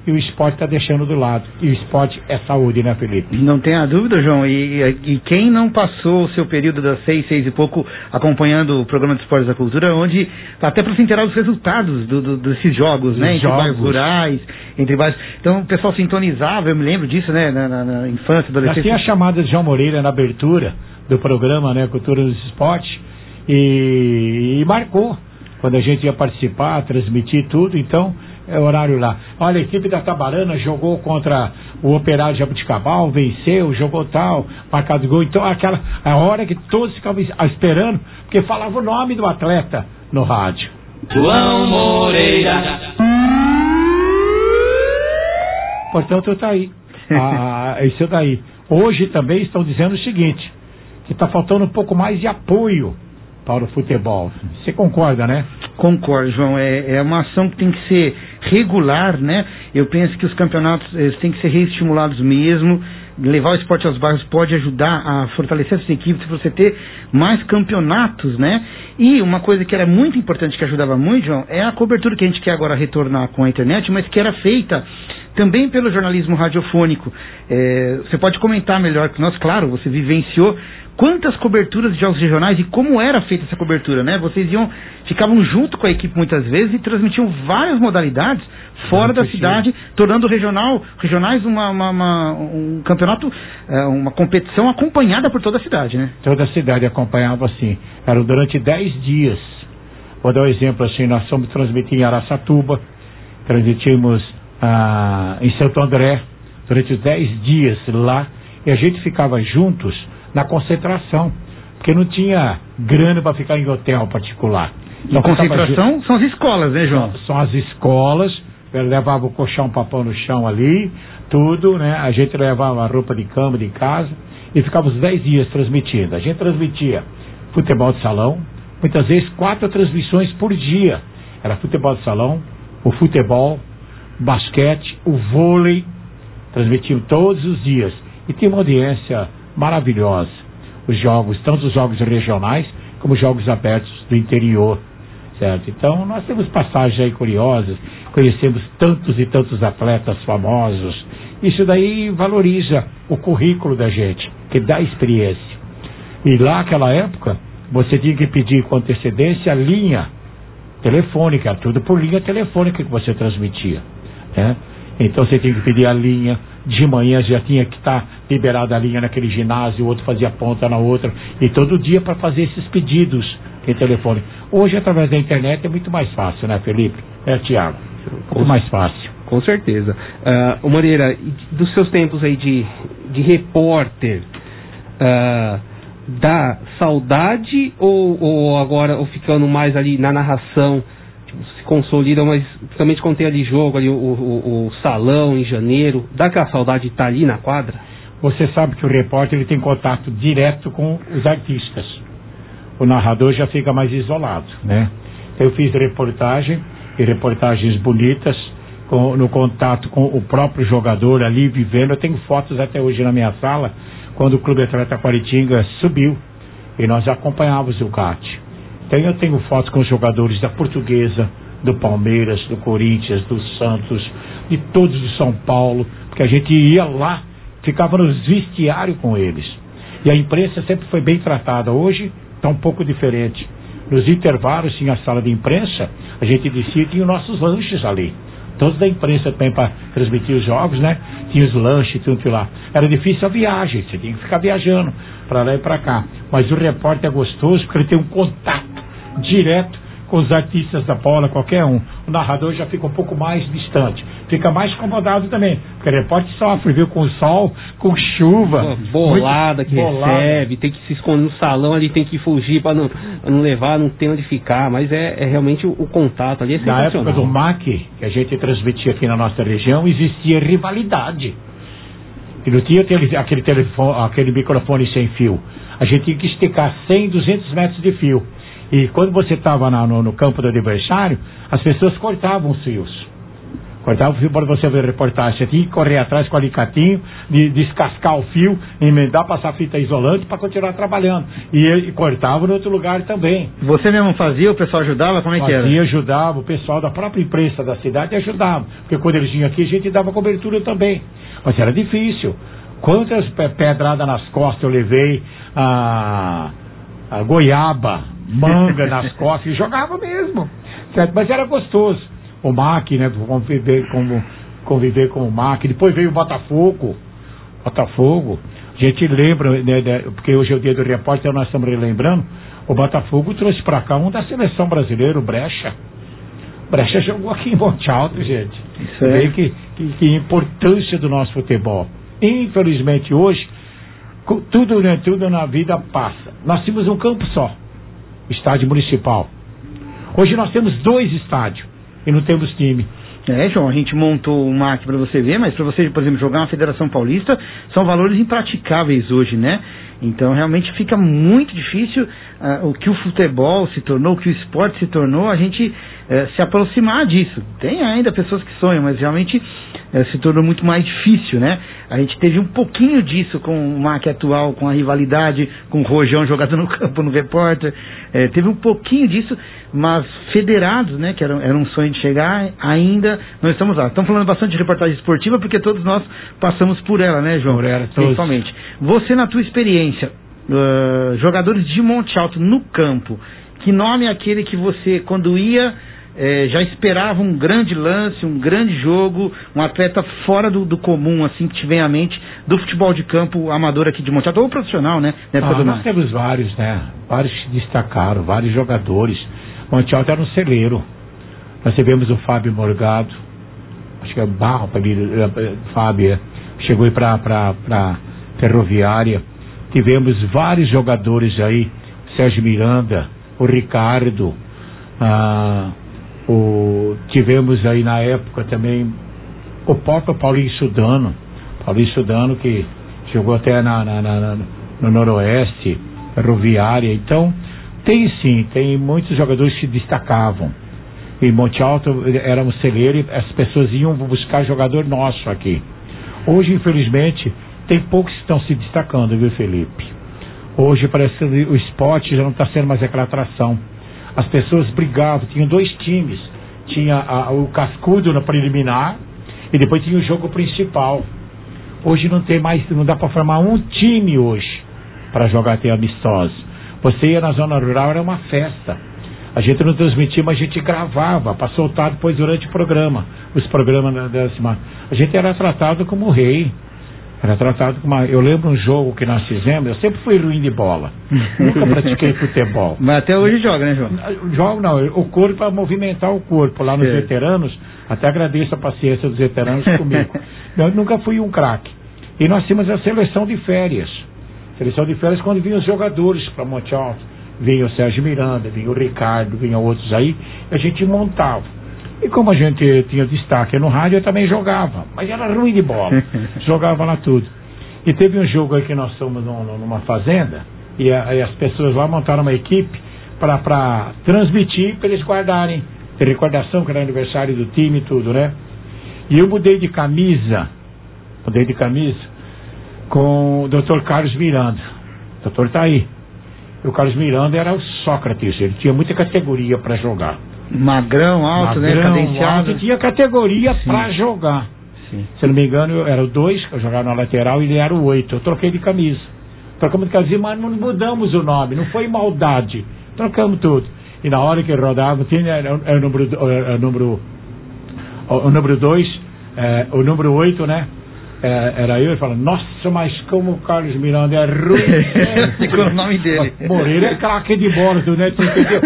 [SPEAKER 3] e o esporte está deixando do lado. E o esporte é saúde, né, Felipe?
[SPEAKER 8] Não tenha dúvida, João. E, e quem não passou o seu período das seis, seis e pouco acompanhando o programa de Esportes da Cultura, onde até para se inteirar dos resultados do, do, desses jogos,
[SPEAKER 3] Dos
[SPEAKER 8] né? Entre
[SPEAKER 3] jogos.
[SPEAKER 8] bairros rurais, entre bairros. Então o pessoal sintonizava, eu me lembro disso, né? Na, na, na infância,
[SPEAKER 3] Nós
[SPEAKER 8] adolescência.
[SPEAKER 3] tínhamos a chamada de João Moreira na abertura do programa, né, Cultura dos Esportes, e, e marcou quando a gente ia participar, transmitir tudo, então é horário lá. Olha, a equipe da Tabarana jogou contra o Operário de Jabuticabal, venceu, jogou tal, marcado gol, então aquela, a hora que todos ficavam esperando, porque falava o nome do atleta no rádio.
[SPEAKER 4] João Moreira.
[SPEAKER 3] Portanto, tá aí. Ah, isso daí. Hoje também estão dizendo o seguinte, que está faltando um pouco mais de apoio para o futebol. Você concorda, né?
[SPEAKER 8] Concordo, João. É, é uma ação que tem que ser regular, né? Eu penso que os campeonatos eles têm que ser reestimulados mesmo. Levar o esporte aos bairros pode ajudar a fortalecer essas equipes, se você ter mais campeonatos, né? E uma coisa que era muito importante, que ajudava muito, João, é a cobertura que a gente quer agora retornar com a internet, mas que era feita também pelo jornalismo radiofônico. É, você pode comentar melhor que nós, claro, você vivenciou quantas coberturas de jogos regionais e como era feita essa cobertura, né? Vocês iam, ficavam junto com a equipe muitas vezes e transmitiam várias modalidades fora da cidade, tornando o regional, regionais uma, uma, uma, um campeonato, uma competição acompanhada por toda a cidade, né?
[SPEAKER 3] Toda a cidade acompanhava assim. Era durante dez dias. Vou dar um exemplo assim, nós fomos transmitir em Araçatuba, transmitimos ah, em Santo André, durante os dez dias lá, e a gente ficava juntos na concentração, porque não tinha grana para ficar em hotel particular.
[SPEAKER 8] Então, concentração são as escolas, né, João?
[SPEAKER 3] São, são as escolas, levava o colchão, papão no chão ali, tudo, né? A gente levava a roupa de cama de casa e ficava os dez dias transmitindo. A gente transmitia futebol de salão, muitas vezes quatro transmissões por dia. Era futebol de salão, o futebol, basquete, o vôlei, transmitiam todos os dias. E tinha uma audiência maravilhosa. Os jogos, tanto os jogos regionais como os jogos abertos do interior, certo? Então nós temos passagens aí curiosas, conhecemos tantos e tantos atletas famosos. Isso daí valoriza o currículo da gente, que dá experiência. E lá naquela época você tinha que pedir com antecedência a linha telefônica, tudo por linha telefônica que você transmitia, né? Então você tinha que pedir a linha, de manhã já tinha que estar liberada a linha naquele ginásio, o outro fazia ponta na outra, e todo dia para fazer esses pedidos em telefone. Hoje, através da internet, é muito mais fácil, né, Felipe? É, Tiago? Um pouco mais fácil.
[SPEAKER 9] Com certeza. Uh, Moreira, dos seus tempos aí de, de repórter, uh, dá saudade ou, ou agora, ou ficando mais ali na narração, se consolida, mas principalmente quando tem ali jogo, ali o, o, o salão em janeiro, dá aquela saudade de estar ali na quadra?
[SPEAKER 3] Você sabe que o repórter ele tem contato direto com os artistas. O narrador já fica mais isolado, né? Eu fiz reportagem, e reportagens bonitas, com, no contato com o próprio jogador ali vivendo. Eu tenho fotos até hoje na minha sala, quando o Clube Atlético Taquaritinga subiu, e nós acompanhávamos o G A T. Então eu tenho fotos com os jogadores da Portuguesa, do Palmeiras, do Corinthians, do Santos, de todos do São Paulo, porque a gente ia lá, ficava nos vestiários com eles. E a imprensa sempre foi bem tratada. Hoje está um pouco diferente. Nos intervalos tinha a sala de imprensa, a gente descia e tinha os nossos lanches ali. Todos da imprensa também para transmitir os jogos, né? Tinha os lanches, tudo lá. Era difícil a viagem, você tinha que ficar viajando para lá e para cá. Mas o repórter é gostoso porque ele tem um contato direto com os artistas da bola, qualquer um. O narrador já fica um pouco mais distante, fica mais incomodado também, porque o repórter sofre, viu, com o sol, com chuva,
[SPEAKER 9] uma bolada
[SPEAKER 3] muito
[SPEAKER 9] que bolada. Recebe, tem que se esconder no salão ali, tem que fugir para não, não levar, não tem onde ficar, mas é, é realmente o, o contato ali é sensacional.
[SPEAKER 3] Na época do M A C, que a gente transmitia aqui na nossa região, existia rivalidade, e não tinha aquele, aquele, telefone, aquele microfone sem fio. A gente tinha que esticar cem, duzentos metros de fio. E quando você estava no, no campo do adversário, as pessoas cortavam os fios. Cortava o fio para você ver a reportagem. Você tinha que correr atrás com o alicatinho, de, descascar o fio, emendar, passar fita isolante para continuar trabalhando. E ele cortava em outro lugar também.
[SPEAKER 8] Você mesmo fazia, o pessoal ajudava? Como é
[SPEAKER 3] fazia,
[SPEAKER 8] que era?
[SPEAKER 3] Fazia, ajudava, o pessoal da própria imprensa da cidade ajudava. Porque quando eles vinham aqui, a gente dava cobertura também. Mas era difícil. Quantas pedradas nas costas eu levei, a, a goiaba, manga nas costas, e jogava mesmo. Certo? Mas era gostoso. O M A C, né? Conviver como, conviver com o M A C. Depois veio o Botafogo. Botafogo. A gente lembra, né, né, porque hoje é o dia do repórter, nós estamos relembrando. O Botafogo trouxe pra cá um da seleção brasileira, o Brecha. O Brecha jogou aqui em Monte Alto, gente.
[SPEAKER 8] Isso é.
[SPEAKER 3] Vê que, que, que importância do nosso futebol. Infelizmente hoje, tudo, né, tudo na vida passa. Nós tínhamos um campo só, estádio municipal. Hoje nós temos dois estádios e não temos time.
[SPEAKER 8] É, João, a gente montou o M A C para você ver, mas para você, por exemplo, jogar uma Federação Paulista, são valores impraticáveis hoje, né? Então realmente fica muito difícil uh, o que o futebol se tornou, o que o esporte se tornou, a gente uh, se aproximar disso. Tem ainda pessoas que sonham, mas realmente uh, se tornou muito mais difícil, né? A gente teve um pouquinho disso com o M A C atual, com a rivalidade, com o Rojão jogado no campo, no repórter. Uh, teve um pouquinho disso, mas federados, né, que era, era um sonho de chegar, ainda não estamos lá. Estamos falando bastante de reportagem esportiva porque todos nós passamos por ela, né, João?
[SPEAKER 3] Por ela,
[SPEAKER 8] principalmente. Você, na tua experiência, uh, jogadores de Monte Alto no campo, que nome é aquele que você, quando ia, eh, já esperava um grande lance, um grande jogo, um atleta fora do, do comum, assim, que te vem à mente, do futebol de campo amador aqui de Monte Alto, ou profissional, né?
[SPEAKER 3] Ah, nós temos vários, né? Vários que se destacaram, vários jogadores. Monte Alto era um celeiro. Nós tivemos o Fábio Morgado, acho que é Barro, Fábio, é, chegou aí para para Ferroviária. Tivemos vários jogadores aí, Sérgio Miranda, o Ricardo, ah, o, tivemos aí na época também o próprio Paulinho Sudano, Paulinho Sudano que jogou até na, na, na, no Noroeste, Ferroviária. Então, tem sim, tem muitos jogadores que se destacavam. Em Monte Alto era um celeiro e as pessoas iam buscar jogador nosso aqui. Hoje, infelizmente, tem poucos que estão se destacando, viu, Felipe? Hoje parece que o esporte já não está sendo mais aquela atração. As pessoas brigavam, tinham dois times. Tinha a, o cascudo na preliminar e depois tinha o jogo principal. Hoje não tem mais, não dá para formar um time hoje para jogar até amistosos. Você ia na zona rural, era uma festa. A gente não transmitia, mas a gente gravava para soltar depois durante o programa. Os programas da semana. A gente era tratado como rei. Era tratado como... Uma... Eu lembro um jogo que nós fizemos, eu sempre fui ruim de bola. Nunca pratiquei futebol.
[SPEAKER 8] Mas até hoje joga, né, João?
[SPEAKER 3] Jogo não, o corpo para movimentar o corpo. Lá nos é. veteranos, até agradeço a paciência dos veteranos comigo. Eu nunca fui um craque. E nós tínhamos a seleção de férias. Seleção de férias quando vinham os jogadores para Monte Alto. Vinha o Sérgio Miranda, vinha o Ricardo, vinha outros aí. A gente montava. E como a gente tinha destaque no rádio, eu também jogava. Mas era ruim de bola. Jogava lá tudo. E teve um jogo aí que nós fomos numa fazenda. E, a, e as pessoas lá montaram uma equipe para transmitir, para eles guardarem. Ter recordação que era aniversário do time e tudo, né? E eu mudei de camisa. Mudei de camisa com o doutor Carlos Miranda. O doutor tá aí. E o Carlos Miranda era o Sócrates. Ele tinha muita categoria para jogar.
[SPEAKER 8] Magrão, alto, Magrão, né? Cadenciado.
[SPEAKER 3] Alto, tinha categoria para jogar. Sim. Se não me engano, eu era o dois, eu jogava na lateral, e ele era o oito. Eu troquei de camisa. Trocamos de camisa, mas não mudamos o nome. Não foi maldade. Trocamos tudo. E na hora que rodava, tinha era, era o número era o número o número dois, é, o número oito, né? É, era eu, e falava, nossa, mas como o Carlos Miranda é ruim.
[SPEAKER 8] Ficou o nome dele.
[SPEAKER 3] Moreira é craque de bola, tu, né?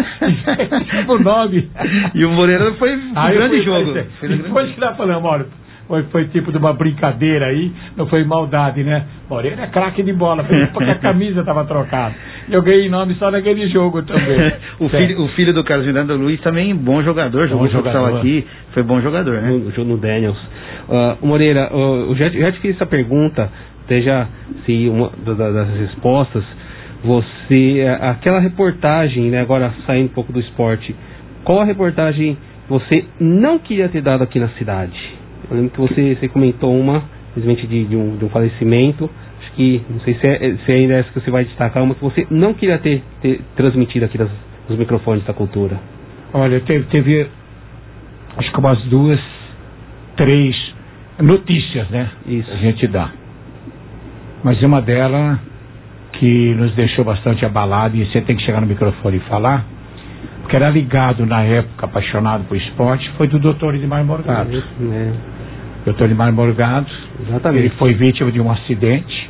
[SPEAKER 3] O nome.
[SPEAKER 8] E o Moreira foi um
[SPEAKER 3] aí
[SPEAKER 8] grande
[SPEAKER 3] fui,
[SPEAKER 8] jogo.
[SPEAKER 3] Depois que nós falamos, olha, foi, foi tipo de uma brincadeira aí, não foi maldade, né? Moreira é craque de bola, porque a camisa estava trocada. Eu ganhei nome só naquele jogo também.
[SPEAKER 8] o, filho, o filho do Carlos Miranda, Luiz, também bom jogador, jogou bom jogador. Estava aqui, foi bom jogador, né?
[SPEAKER 9] No, no Daniels. Uh, Moreira, uh, eu já, já te fiz essa pergunta, seja se uma das, das respostas, você, aquela reportagem, né, agora saindo um pouco do esporte, qual a reportagem você não queria ter dado aqui na cidade? Eu lembro que você, você comentou uma, infelizmente, de, de, um, de um falecimento. Acho que, não sei se, é, se ainda é essa que você vai destacar, uma que você não queria ter, ter transmitido aqui das, dos microfones da cultura.
[SPEAKER 3] Olha, teve, teve acho que umas duas, três notícias, né?
[SPEAKER 9] Isso.
[SPEAKER 3] A gente dá. Mas uma delas que nos deixou bastante abalado, e você tem que chegar no microfone e falar, porque era ligado na época, apaixonado por esporte, foi do doutor Edmar Morgado.
[SPEAKER 9] É.
[SPEAKER 3] doutor Edmar Morgado.
[SPEAKER 9] Exatamente.
[SPEAKER 3] Ele foi vítima de um acidente.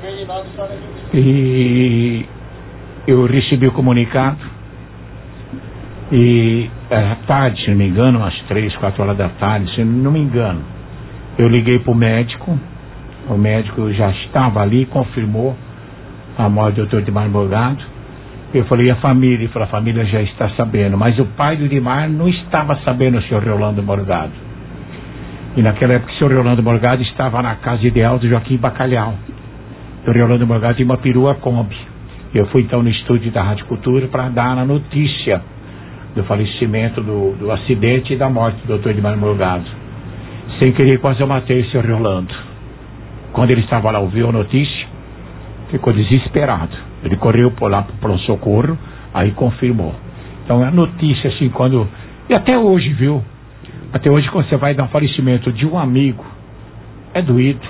[SPEAKER 3] E eu recebi o comunicado. E era tarde, se não me engano, umas três, quatro horas da tarde, se não me engano. Eu liguei para o médico, o médico já estava ali, confirmou a morte do doutor Edmar Morgado. Eu falei, e a família? Ele falou, a família já está sabendo, mas o pai do Edmar não estava sabendo, o senhor Rolando Morgado. E naquela época o senhor Rolando Morgado estava na casa ideal do Joaquim Bacalhau. O senhor Rolando Morgado tinha uma perua Kombi. Eu fui então no estúdio da Rádio Cultura para dar a notícia do falecimento, do, do acidente e da morte do doutor Edmar Morgado. Sem querer, quase eu matei o senhor Rolando. Quando ele estava lá, ouviu a notícia, ficou desesperado. Ele correu por lá para o pronto-socorro, aí confirmou. Então a notícia assim, quando... E até hoje, viu? Até hoje, quando você vai dar um falecimento de um amigo, é doído.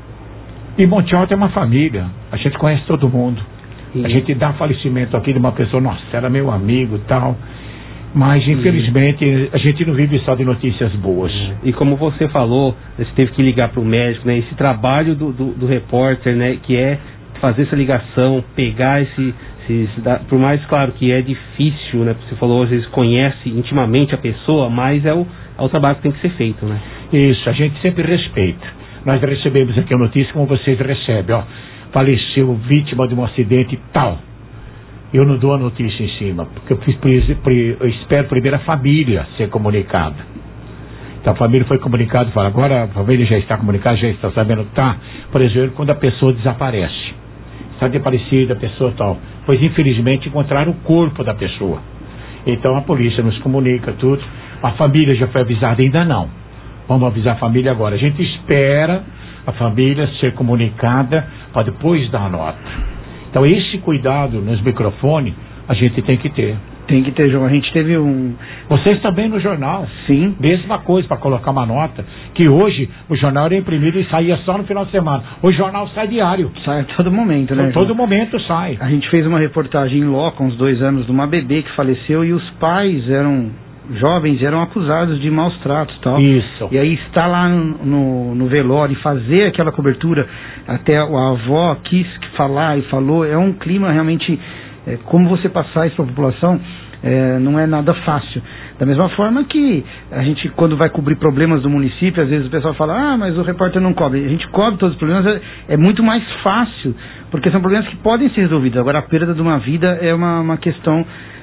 [SPEAKER 3] E Monte Alto é uma família, a gente conhece todo mundo.
[SPEAKER 9] Sim.
[SPEAKER 3] A gente dá falecimento aqui de uma pessoa, nossa, era meu amigo e tal... Mas, infelizmente, a gente não vive só de notícias boas.
[SPEAKER 9] E como você falou, você teve que ligar para o médico, né? Esse trabalho do, do, do repórter, né? Que é fazer essa ligação, pegar esse... esse por mais, claro, que é difícil, né? Você falou, às vezes conhece intimamente a pessoa, mas é o, é o trabalho que tem que ser feito, né?
[SPEAKER 3] Isso, a gente sempre respeita. Nós recebemos aqui a notícia como vocês recebem, ó. Faleceu vítima de um acidente e tal. Eu não dou a notícia em cima, porque eu, fiz, eu espero primeiro a família ser comunicada. Então a família foi comunicada e fala, agora a família já está comunicada, já está sabendo, tá? Por exemplo, quando a pessoa desaparece, está desaparecida, a pessoa tal. Pois infelizmente encontraram o corpo da pessoa. Então a polícia nos comunica tudo. A família já foi avisada, ainda não. Vamos avisar a família agora. A gente espera a família ser comunicada para depois dar a nota. Então esse cuidado nos microfones a gente tem que ter.
[SPEAKER 8] Tem que ter, João. A gente teve um...
[SPEAKER 3] Vocês também no jornal.
[SPEAKER 8] Sim.
[SPEAKER 3] Mesma coisa, para colocar uma nota. Que hoje o jornal era imprimido e saía só no final de semana. O jornal sai diário.
[SPEAKER 8] Sai a todo momento, né,
[SPEAKER 3] João? Todo momento sai.
[SPEAKER 8] A gente fez uma reportagem em loco, uns dois anos, de uma bebê que faleceu e os pais eram... jovens eram acusados de maus tratos e tal.
[SPEAKER 3] Isso.
[SPEAKER 8] E aí estar lá no, no velório e fazer aquela cobertura, até a avó quis falar e falou, é um clima realmente, é, como você passar isso para a população, é, não é nada fácil. Da mesma forma que a gente, quando vai cobrir problemas do município, às vezes o pessoal fala, ah, mas o repórter não cobre. A gente cobre todos os problemas, é, é muito mais fácil, porque são problemas que podem ser resolvidos. Agora a perda de uma vida é uma, uma questão...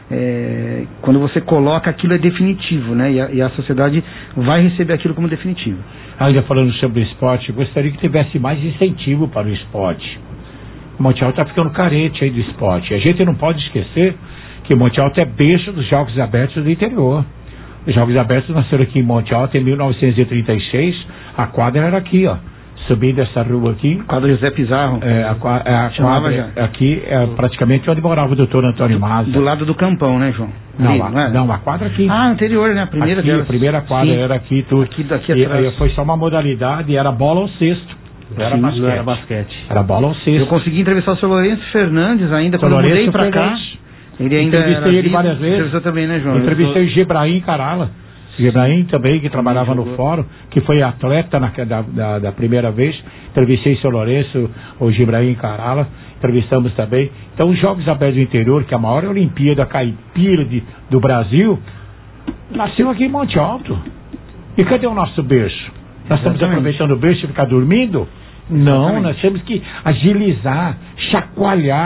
[SPEAKER 8] É, quando você coloca aquilo é definitivo, né? E a, e a sociedade vai receber aquilo como definitivo.
[SPEAKER 3] Ainda falando sobre o esporte, eu gostaria que tivesse mais incentivo para o esporte. O Monte Alto está ficando carente aí do esporte. A gente não pode esquecer que o Monte Alto é berço dos Jogos Abertos do interior. Os Jogos Abertos nasceram aqui em Monte Alto em mil novecentos e trinta e seis. A quadra era aqui, ó. Subindo essa rua aqui.
[SPEAKER 8] Quadra José Pizarro.
[SPEAKER 3] É, a, a, a quadra aqui é praticamente onde morava o doutor Antônio Maza.
[SPEAKER 8] Do lado do campão, né, João?
[SPEAKER 3] Não,
[SPEAKER 8] Ali,
[SPEAKER 3] a,
[SPEAKER 8] não, é?
[SPEAKER 3] não, a quadra aqui.
[SPEAKER 8] Ah, anterior, né? A primeira
[SPEAKER 3] aqui,
[SPEAKER 8] delas.
[SPEAKER 3] A primeira quadra
[SPEAKER 8] Sim.
[SPEAKER 3] era aqui, tudo.
[SPEAKER 8] Aqui, daqui
[SPEAKER 3] e,
[SPEAKER 8] atrás.
[SPEAKER 3] e foi só uma modalidade, era bola ou cesto. Não era,
[SPEAKER 9] Sim,
[SPEAKER 3] basquete.
[SPEAKER 9] não era basquete.
[SPEAKER 3] Era bola ou cesto.
[SPEAKER 8] Eu consegui entrevistar o seu Lourenço Fernandes ainda, quando eu mudei pra cá. Ele ainda
[SPEAKER 3] entrevistei
[SPEAKER 8] era
[SPEAKER 3] ele várias vezes.
[SPEAKER 8] Entrevistou também, né, João?
[SPEAKER 3] Entrevistei o Gebraim Carala. Gebraim também, que trabalhava no fórum, que foi atleta na, da, da, da primeira vez. Entrevistei o seu Lourenço, o Gebraim Carala. Entrevistamos também. Então, os Jogos Abertos do Interior, que é a maior Olimpíada caipira de, do Brasil, nasceu aqui em Monte Alto. E cadê o nosso berço? Nós estamos aproveitando o berço e ficar dormindo? Não, Exatamente. Nós temos que agilizar, chacoalhar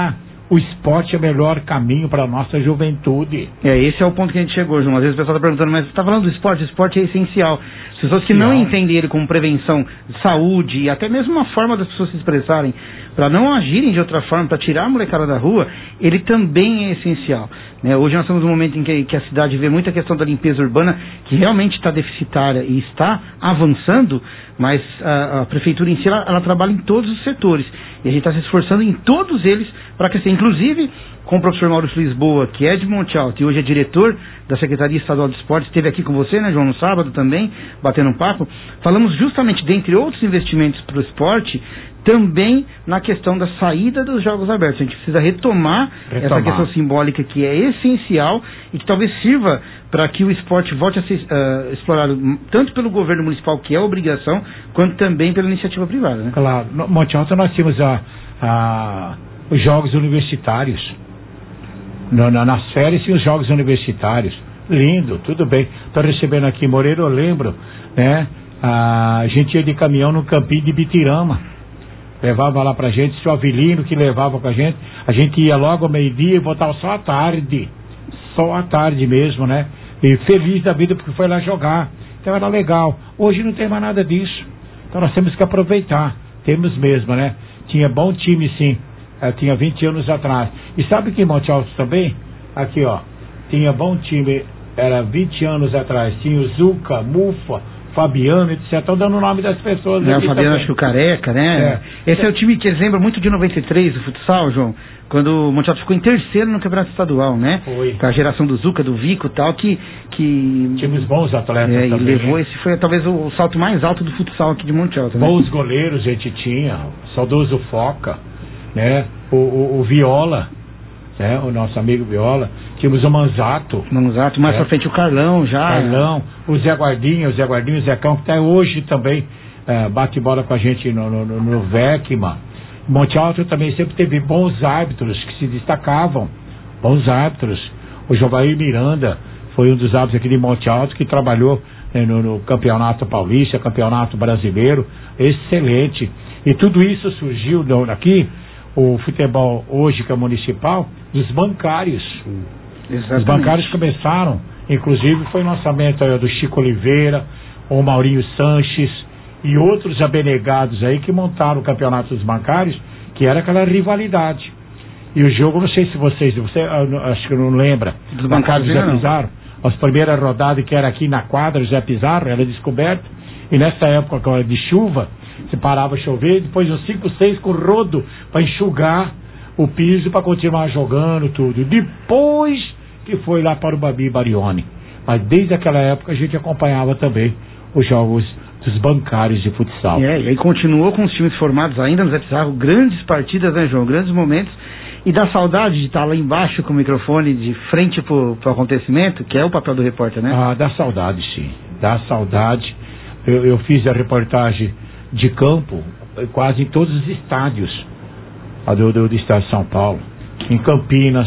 [SPEAKER 3] o esporte é o melhor caminho para a nossa juventude.
[SPEAKER 8] É, esse é o ponto que a gente chegou, João. Às vezes o pessoal está perguntando, mas você está falando do esporte, o esporte é essencial. As pessoas que não entendem ele como prevenção de saúde e até mesmo uma forma das pessoas se expressarem, para não agirem de outra forma, para tirar a molecada da rua, ele também é essencial. Né? Hoje nós estamos num momento em que, que a cidade vê muita questão da limpeza urbana, que realmente está deficitária e está avançando, mas a, a prefeitura em si, ela, ela trabalha em todos os setores. E a gente está se esforçando em todos eles para crescer. Inclusive, com o professor Maurício Lisboa, que é de Monte Alto e hoje é diretor da Secretaria Estadual de Esportes, esteve aqui com você, né, João, no sábado também, batendo um papo. Falamos justamente, dentre outros investimentos para o esporte, também na questão da saída dos Jogos Abertos. A gente precisa retomar, retomar essa questão simbólica que é essencial e que talvez sirva para que o esporte volte a ser uh, explorado tanto pelo governo municipal, que é obrigação, quanto também pela iniciativa privada. Né?
[SPEAKER 3] Claro. No Monte Alto nós tínhamos a, a, os Jogos Universitários. No, na, nas férias e os Jogos Universitários. Lindo, tudo bem. Estou recebendo aqui em Moreira, eu lembro, né? A gente ia de caminhão no campinho de Bitirama. Levava lá pra gente, o Avelino que levava pra gente. A gente ia logo ao meio-dia e voltava só à tarde. Só à tarde mesmo, né? E feliz da vida porque foi lá jogar. Então era legal. Hoje não tem mais nada disso. Então nós temos que aproveitar. Temos mesmo, né? Tinha bom time, sim. Eu tinha vinte anos atrás. E sabe que em Monte Alto também? Aqui, ó. Tinha bom time, era vinte anos atrás. Tinha o Zuca, Mufa, Fabiano, etcétera. Estão dando o nome das pessoas.
[SPEAKER 8] É, o Fabiano, também. Acho que o Careca, né? É. Esse é o time que lembra muito de noventa e três, do futsal, João. Quando o Monte Alto ficou em terceiro no campeonato estadual, né?
[SPEAKER 3] Foi.
[SPEAKER 8] Com a geração do Zuca, do Vico e tal, que... que
[SPEAKER 3] tínhamos bons atletas
[SPEAKER 8] é,
[SPEAKER 3] também.
[SPEAKER 8] E levou, esse foi talvez o, o salto mais alto do futsal aqui de Monte Alto. Né?
[SPEAKER 3] Bons goleiros a gente tinha, o saudoso Foca, né? O, o, o Viola, né? O nosso amigo Viola. Tínhamos o Manzato.
[SPEAKER 8] Manzato, mais é. pra frente o Carlão já.
[SPEAKER 3] Carlão, o Zé Guardinha, o Zé Guardinha, o Zecão, que até hoje também é, bate bola com a gente no, no, no, no Vecma. Monte Alto também sempre teve bons árbitros que se destacavam. Bons árbitros. O Jovair Miranda foi um dos árbitros aqui de Monte Alto que trabalhou é, no, no Campeonato Paulista, Campeonato Brasileiro. Excelente. E tudo isso surgiu aqui, o futebol hoje que é municipal, dos bancários. Exatamente. Os bancários começaram, inclusive foi o lançamento do Chico Oliveira, o Maurinho Sanches e outros abnegados aí que montaram o campeonato dos bancários, que era aquela rivalidade. E o jogo, não sei se vocês, você acho que não lembra,
[SPEAKER 8] dos bancários
[SPEAKER 3] José Pizarro, as primeiras rodadas que era aqui na quadra, José Pizarro, era descoberto, e nessa época de chuva, se parava a chover, depois uns cinco, seis com rodo para enxugar o piso para continuar jogando tudo. Depois que foi lá para o Babi Barione. Mas desde aquela época a gente acompanhava também os jogos dos bancários de futsal.
[SPEAKER 8] É, e aí continuou com os times formados ainda no Zé Pizarro, grandes partidas, né, João? Grandes momentos. E dá saudade de estar lá embaixo com o microfone de frente para o acontecimento, que é o papel do repórter, né?
[SPEAKER 3] Ah, dá saudade, sim. Dá saudade. Eu, eu fiz a reportagem de campo quase em todos os estádios do, do, do estado de São Paulo, em Campinas,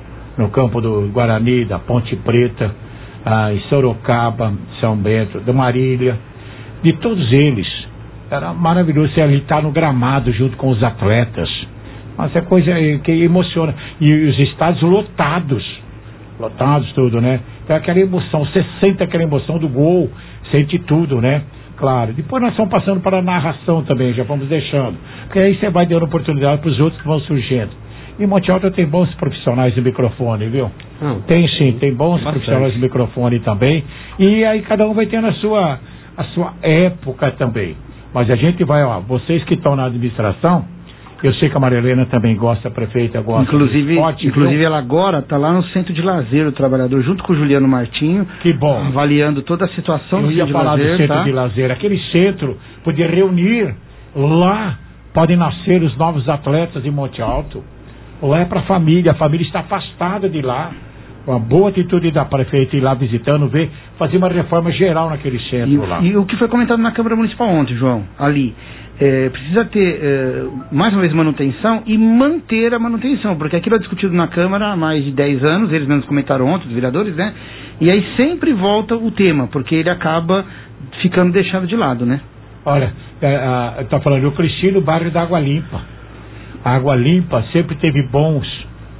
[SPEAKER 3] no campo do Guarani, da Ponte Preta, ah, em Sorocaba, São Bento, da Marília, de todos eles. Era maravilhoso você ali estar no gramado junto com os atletas. Mas é coisa que emociona. E os estádios lotados, lotados tudo, né? Então aquela emoção, você sente aquela emoção do gol, sente tudo, né? Claro, depois nós estamos passando para a narração também, já vamos deixando, porque aí você vai dando oportunidade para os outros que vão surgindo. E Monte Alto tem bons profissionais de microfone, viu? Não, tem sim, tem bons bastante. Profissionais de microfone também, e aí cada um vai tendo a sua, a sua época também. Mas a gente vai, ó, vocês que estão na administração, eu sei que a Maria Helena também gosta, a prefeita gosta.
[SPEAKER 8] Inclusive,
[SPEAKER 3] esporte,
[SPEAKER 8] inclusive
[SPEAKER 3] viu?
[SPEAKER 8] Ela agora está lá no Centro de Lazer do Trabalhador, junto com o Juliano Martinho.
[SPEAKER 3] Que bom.
[SPEAKER 8] Avaliando toda a situação
[SPEAKER 3] eu
[SPEAKER 8] do
[SPEAKER 3] ia
[SPEAKER 8] Centro
[SPEAKER 3] falar
[SPEAKER 8] de Lazer.
[SPEAKER 3] do Centro
[SPEAKER 8] tá?
[SPEAKER 3] de Lazer. Aquele centro podia reunir lá, podem nascer os novos atletas de Monte Alto. Ou é para a família, a família está afastada de lá. Uma boa atitude da prefeita ir lá visitando, ver, fazer uma reforma geral naquele centro
[SPEAKER 8] e,
[SPEAKER 3] lá.
[SPEAKER 8] E o que foi comentado na Câmara Municipal ontem, João, ali, é, precisa ter, é, mais uma vez, manutenção e manter a manutenção, porque aquilo é discutido na Câmara há mais de dez anos, eles mesmos comentaram ontem, os vereadores, né? E aí sempre volta o tema, porque ele acaba ficando deixado de lado, né?
[SPEAKER 3] Olha, está falando, eu cresci no bairro da Água Limpa. A Água Limpa sempre teve bons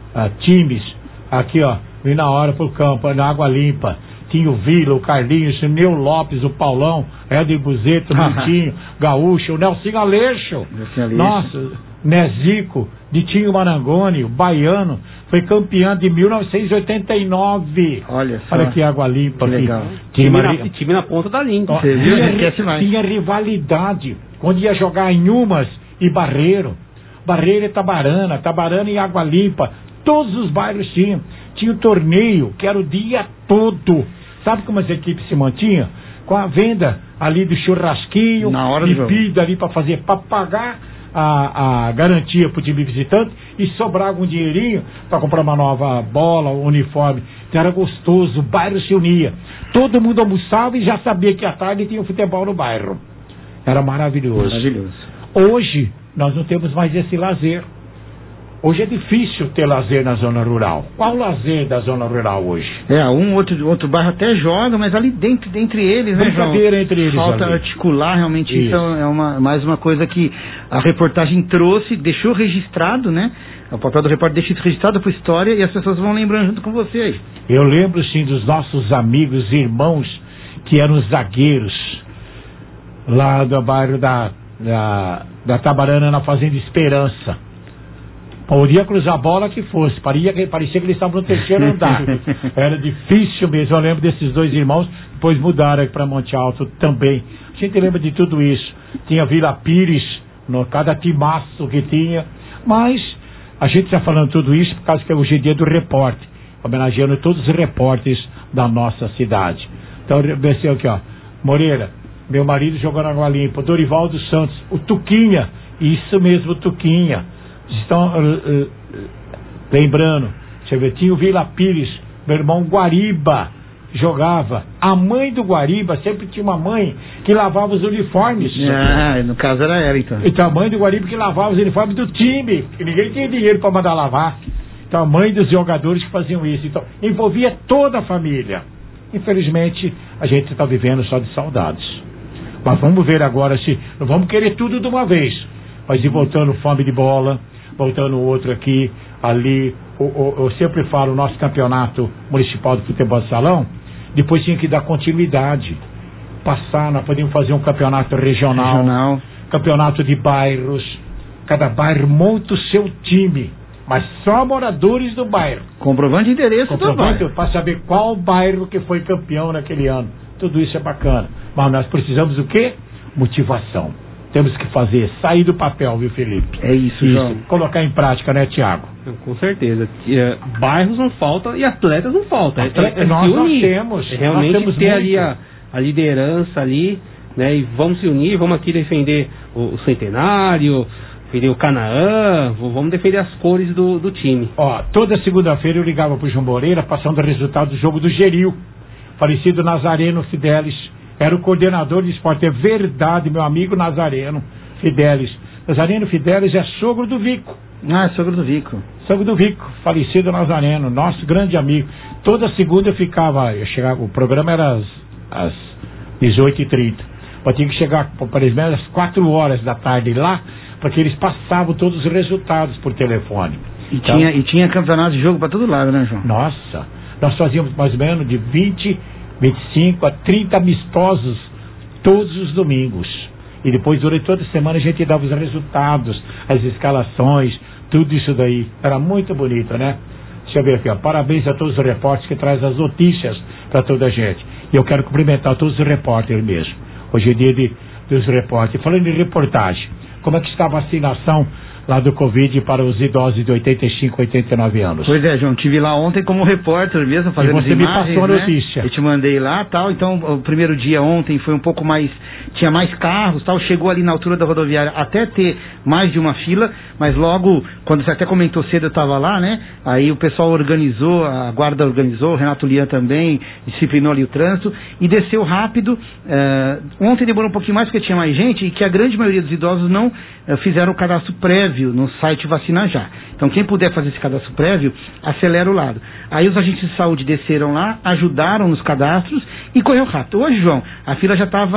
[SPEAKER 3] ah, times, aqui ó, vim na hora pro campo, na Água Limpa, tinha o Vila, o Carlinhos, o Neu Lopes, o Paulão, Éder Buzeto, o Mintinho, Gaúcho, o Nelson Aleixo, nossa, Nezico, Ditinho Marangoni, o Baiano, foi campeão de mil novecentos e oitenta e nove.
[SPEAKER 8] Olha só.
[SPEAKER 3] Olha que Água Limpa.
[SPEAKER 8] Que legal.
[SPEAKER 9] Time, time, na, time na ponta da língua.
[SPEAKER 3] Ó, tinha, tinha rivalidade. Quando ia jogar em Umas e Barreiro. Barreiro e Tabarana, Tabarana e Água Limpa. Todos os bairros tinham. Tinha o torneio, que era o dia todo. Sabe como as equipes se mantinham? Com a venda ali do churrasquinho,
[SPEAKER 8] na hora do
[SPEAKER 3] bebida ali para fazer, para pagar A, a garantia para o time visitante e sobrava um dinheirinho para comprar uma nova bola, um uniforme. Então era gostoso, o bairro se unia. Todo mundo almoçava e já sabia que à tarde tinha futebol no bairro. Era maravilhoso.
[SPEAKER 8] Maravilhoso.
[SPEAKER 3] Hoje nós não temos mais esse lazer. Hoje é difícil ter lazer na zona rural. Qual o lazer da zona rural hoje?
[SPEAKER 8] É, um outro, outro bairro até joga, mas ali dentro, entre eles, né, João?
[SPEAKER 3] Brincadeira entre eles.
[SPEAKER 8] Falta
[SPEAKER 3] ali.
[SPEAKER 8] articular, realmente. Isso, então é uma, mais uma coisa que a reportagem trouxe, deixou registrado, né? O papel do repórter deixa isso registrado para a história e as pessoas vão lembrando junto com você aí.
[SPEAKER 3] Eu lembro, sim, dos nossos amigos e irmãos que eram zagueiros lá do bairro da, da, da Tabarana, na Fazenda Esperança. Podia cruzar a bola que fosse, parecia, parecia que eles estavam no terceiro andar. Era difícil mesmo. Eu lembro desses dois irmãos, depois mudaram para Monte Alto também. A gente lembra de tudo isso. Tinha Vila Pires, no, cada timaço que tinha. Mas a gente está falando tudo isso por causa que hoje é dia do repórter, homenageando todos os repórteres da nossa cidade. Então, desceu aqui, ó. Moreira, meu marido jogou na Água Limpa. Dorival dos Santos, o Tuquinha, isso mesmo, o Tuquinha. Estão uh, uh, lembrando, deixa eu ver, tinha o Vila Pires, meu irmão Guariba jogava. A mãe do Guariba sempre tinha uma mãe que lavava os uniformes.
[SPEAKER 8] Ah, no caso era ela então.
[SPEAKER 3] Então a mãe do Guariba que lavava os uniformes do time, que ninguém tinha dinheiro para mandar lavar. Então a mãe dos jogadores que faziam isso. Então envolvia toda a família. Infelizmente a gente está vivendo só de saudades. Mas vamos ver agora se não vamos querer tudo de uma vez. Mas ir voltando fome de bola, voltando outro aqui, ali, o, o, eu sempre falo, o nosso campeonato municipal de futebol de salão, depois tinha que dar continuidade, passar, nós podíamos fazer um campeonato regional,
[SPEAKER 8] regional.
[SPEAKER 3] Campeonato de bairros, cada bairro monta o seu time, mas só moradores do bairro.
[SPEAKER 8] Comprovante de endereço
[SPEAKER 3] Comprovante
[SPEAKER 8] do bairro.
[SPEAKER 3] para saber qual bairro que foi campeão naquele ano. Tudo isso é bacana, mas nós precisamos do quê? Motivação. Temos que fazer, sair do papel, viu, Felipe?
[SPEAKER 8] É isso,
[SPEAKER 3] isso.
[SPEAKER 8] João.
[SPEAKER 3] Colocar em prática, né, Tiago?
[SPEAKER 9] Com certeza. Bairros não faltam e atletas não faltam.
[SPEAKER 3] Atleta,
[SPEAKER 9] é, é
[SPEAKER 3] nós,
[SPEAKER 9] se
[SPEAKER 3] nós
[SPEAKER 9] unir.
[SPEAKER 3] temos.
[SPEAKER 9] É realmente
[SPEAKER 3] nós temos
[SPEAKER 9] ter
[SPEAKER 3] muito.
[SPEAKER 9] ali a, a liderança ali, né? E vamos se unir, vamos aqui defender o, o centenário, defender o Canaã, vamos defender as cores do, do time.
[SPEAKER 3] Ó, toda segunda-feira eu ligava pro João Moreira, passando o resultado do jogo do Geril. Falecido Nazareno Fidelis. Era o coordenador de esporte. É verdade, meu amigo Nazareno Fidelis. Nazareno Fidelis é sogro do Vico.
[SPEAKER 8] Ah, é sogro do Vico.
[SPEAKER 3] Sogro do Vico, falecido Nazareno, nosso grande amigo. Toda segunda eu ficava, eu chegava, o programa era às, às dezoito e trinta. Eu tinha que chegar, por exemplo, às quatro horas da tarde lá, porque eles passavam todos os resultados por telefone.
[SPEAKER 8] E,
[SPEAKER 3] então,
[SPEAKER 8] tinha, e tinha campeonato de jogo para todo lado, né, João?
[SPEAKER 3] Nossa, nós fazíamos mais ou menos de vinte, vinte e cinco a trinta amistosos todos os domingos. E depois, durante toda a semana, a gente dava os resultados, as escalações, tudo isso daí. Era muito bonito, né? Deixa eu ver aqui, ó. Parabéns a todos os repórteres que trazem as notícias para toda a gente. E eu quero cumprimentar todos os repórteres mesmo. Hoje é dia de, dos repórteres. Falando em reportagem, como é que está a vacinação lá do Covid para os idosos de oitenta e cinco, oitenta e nove anos?
[SPEAKER 8] Pois é, João, tive lá ontem como repórter mesmo, fazendo
[SPEAKER 3] e você
[SPEAKER 8] imagens,
[SPEAKER 3] me passou a
[SPEAKER 8] né?
[SPEAKER 3] notícia.
[SPEAKER 8] Eu te mandei lá, tal, então o primeiro dia ontem foi um pouco mais, tinha mais carros, tal, chegou ali na altura da rodoviária até ter mais de uma fila, mas logo, quando você até comentou cedo, eu estava lá, né? Aí o pessoal organizou, a guarda organizou, o Renato Lian também, disciplinou ali o trânsito e desceu rápido. Uh, ontem demorou um pouquinho mais porque tinha mais gente e que a grande maioria dos idosos não uh, fizeram o cadastro prévio no site Vacina Já. Então quem puder fazer esse cadastro prévio, acelera o lado. Aí os agentes de saúde desceram lá, ajudaram nos cadastros e correu rápido. Hoje, João, a fila já estava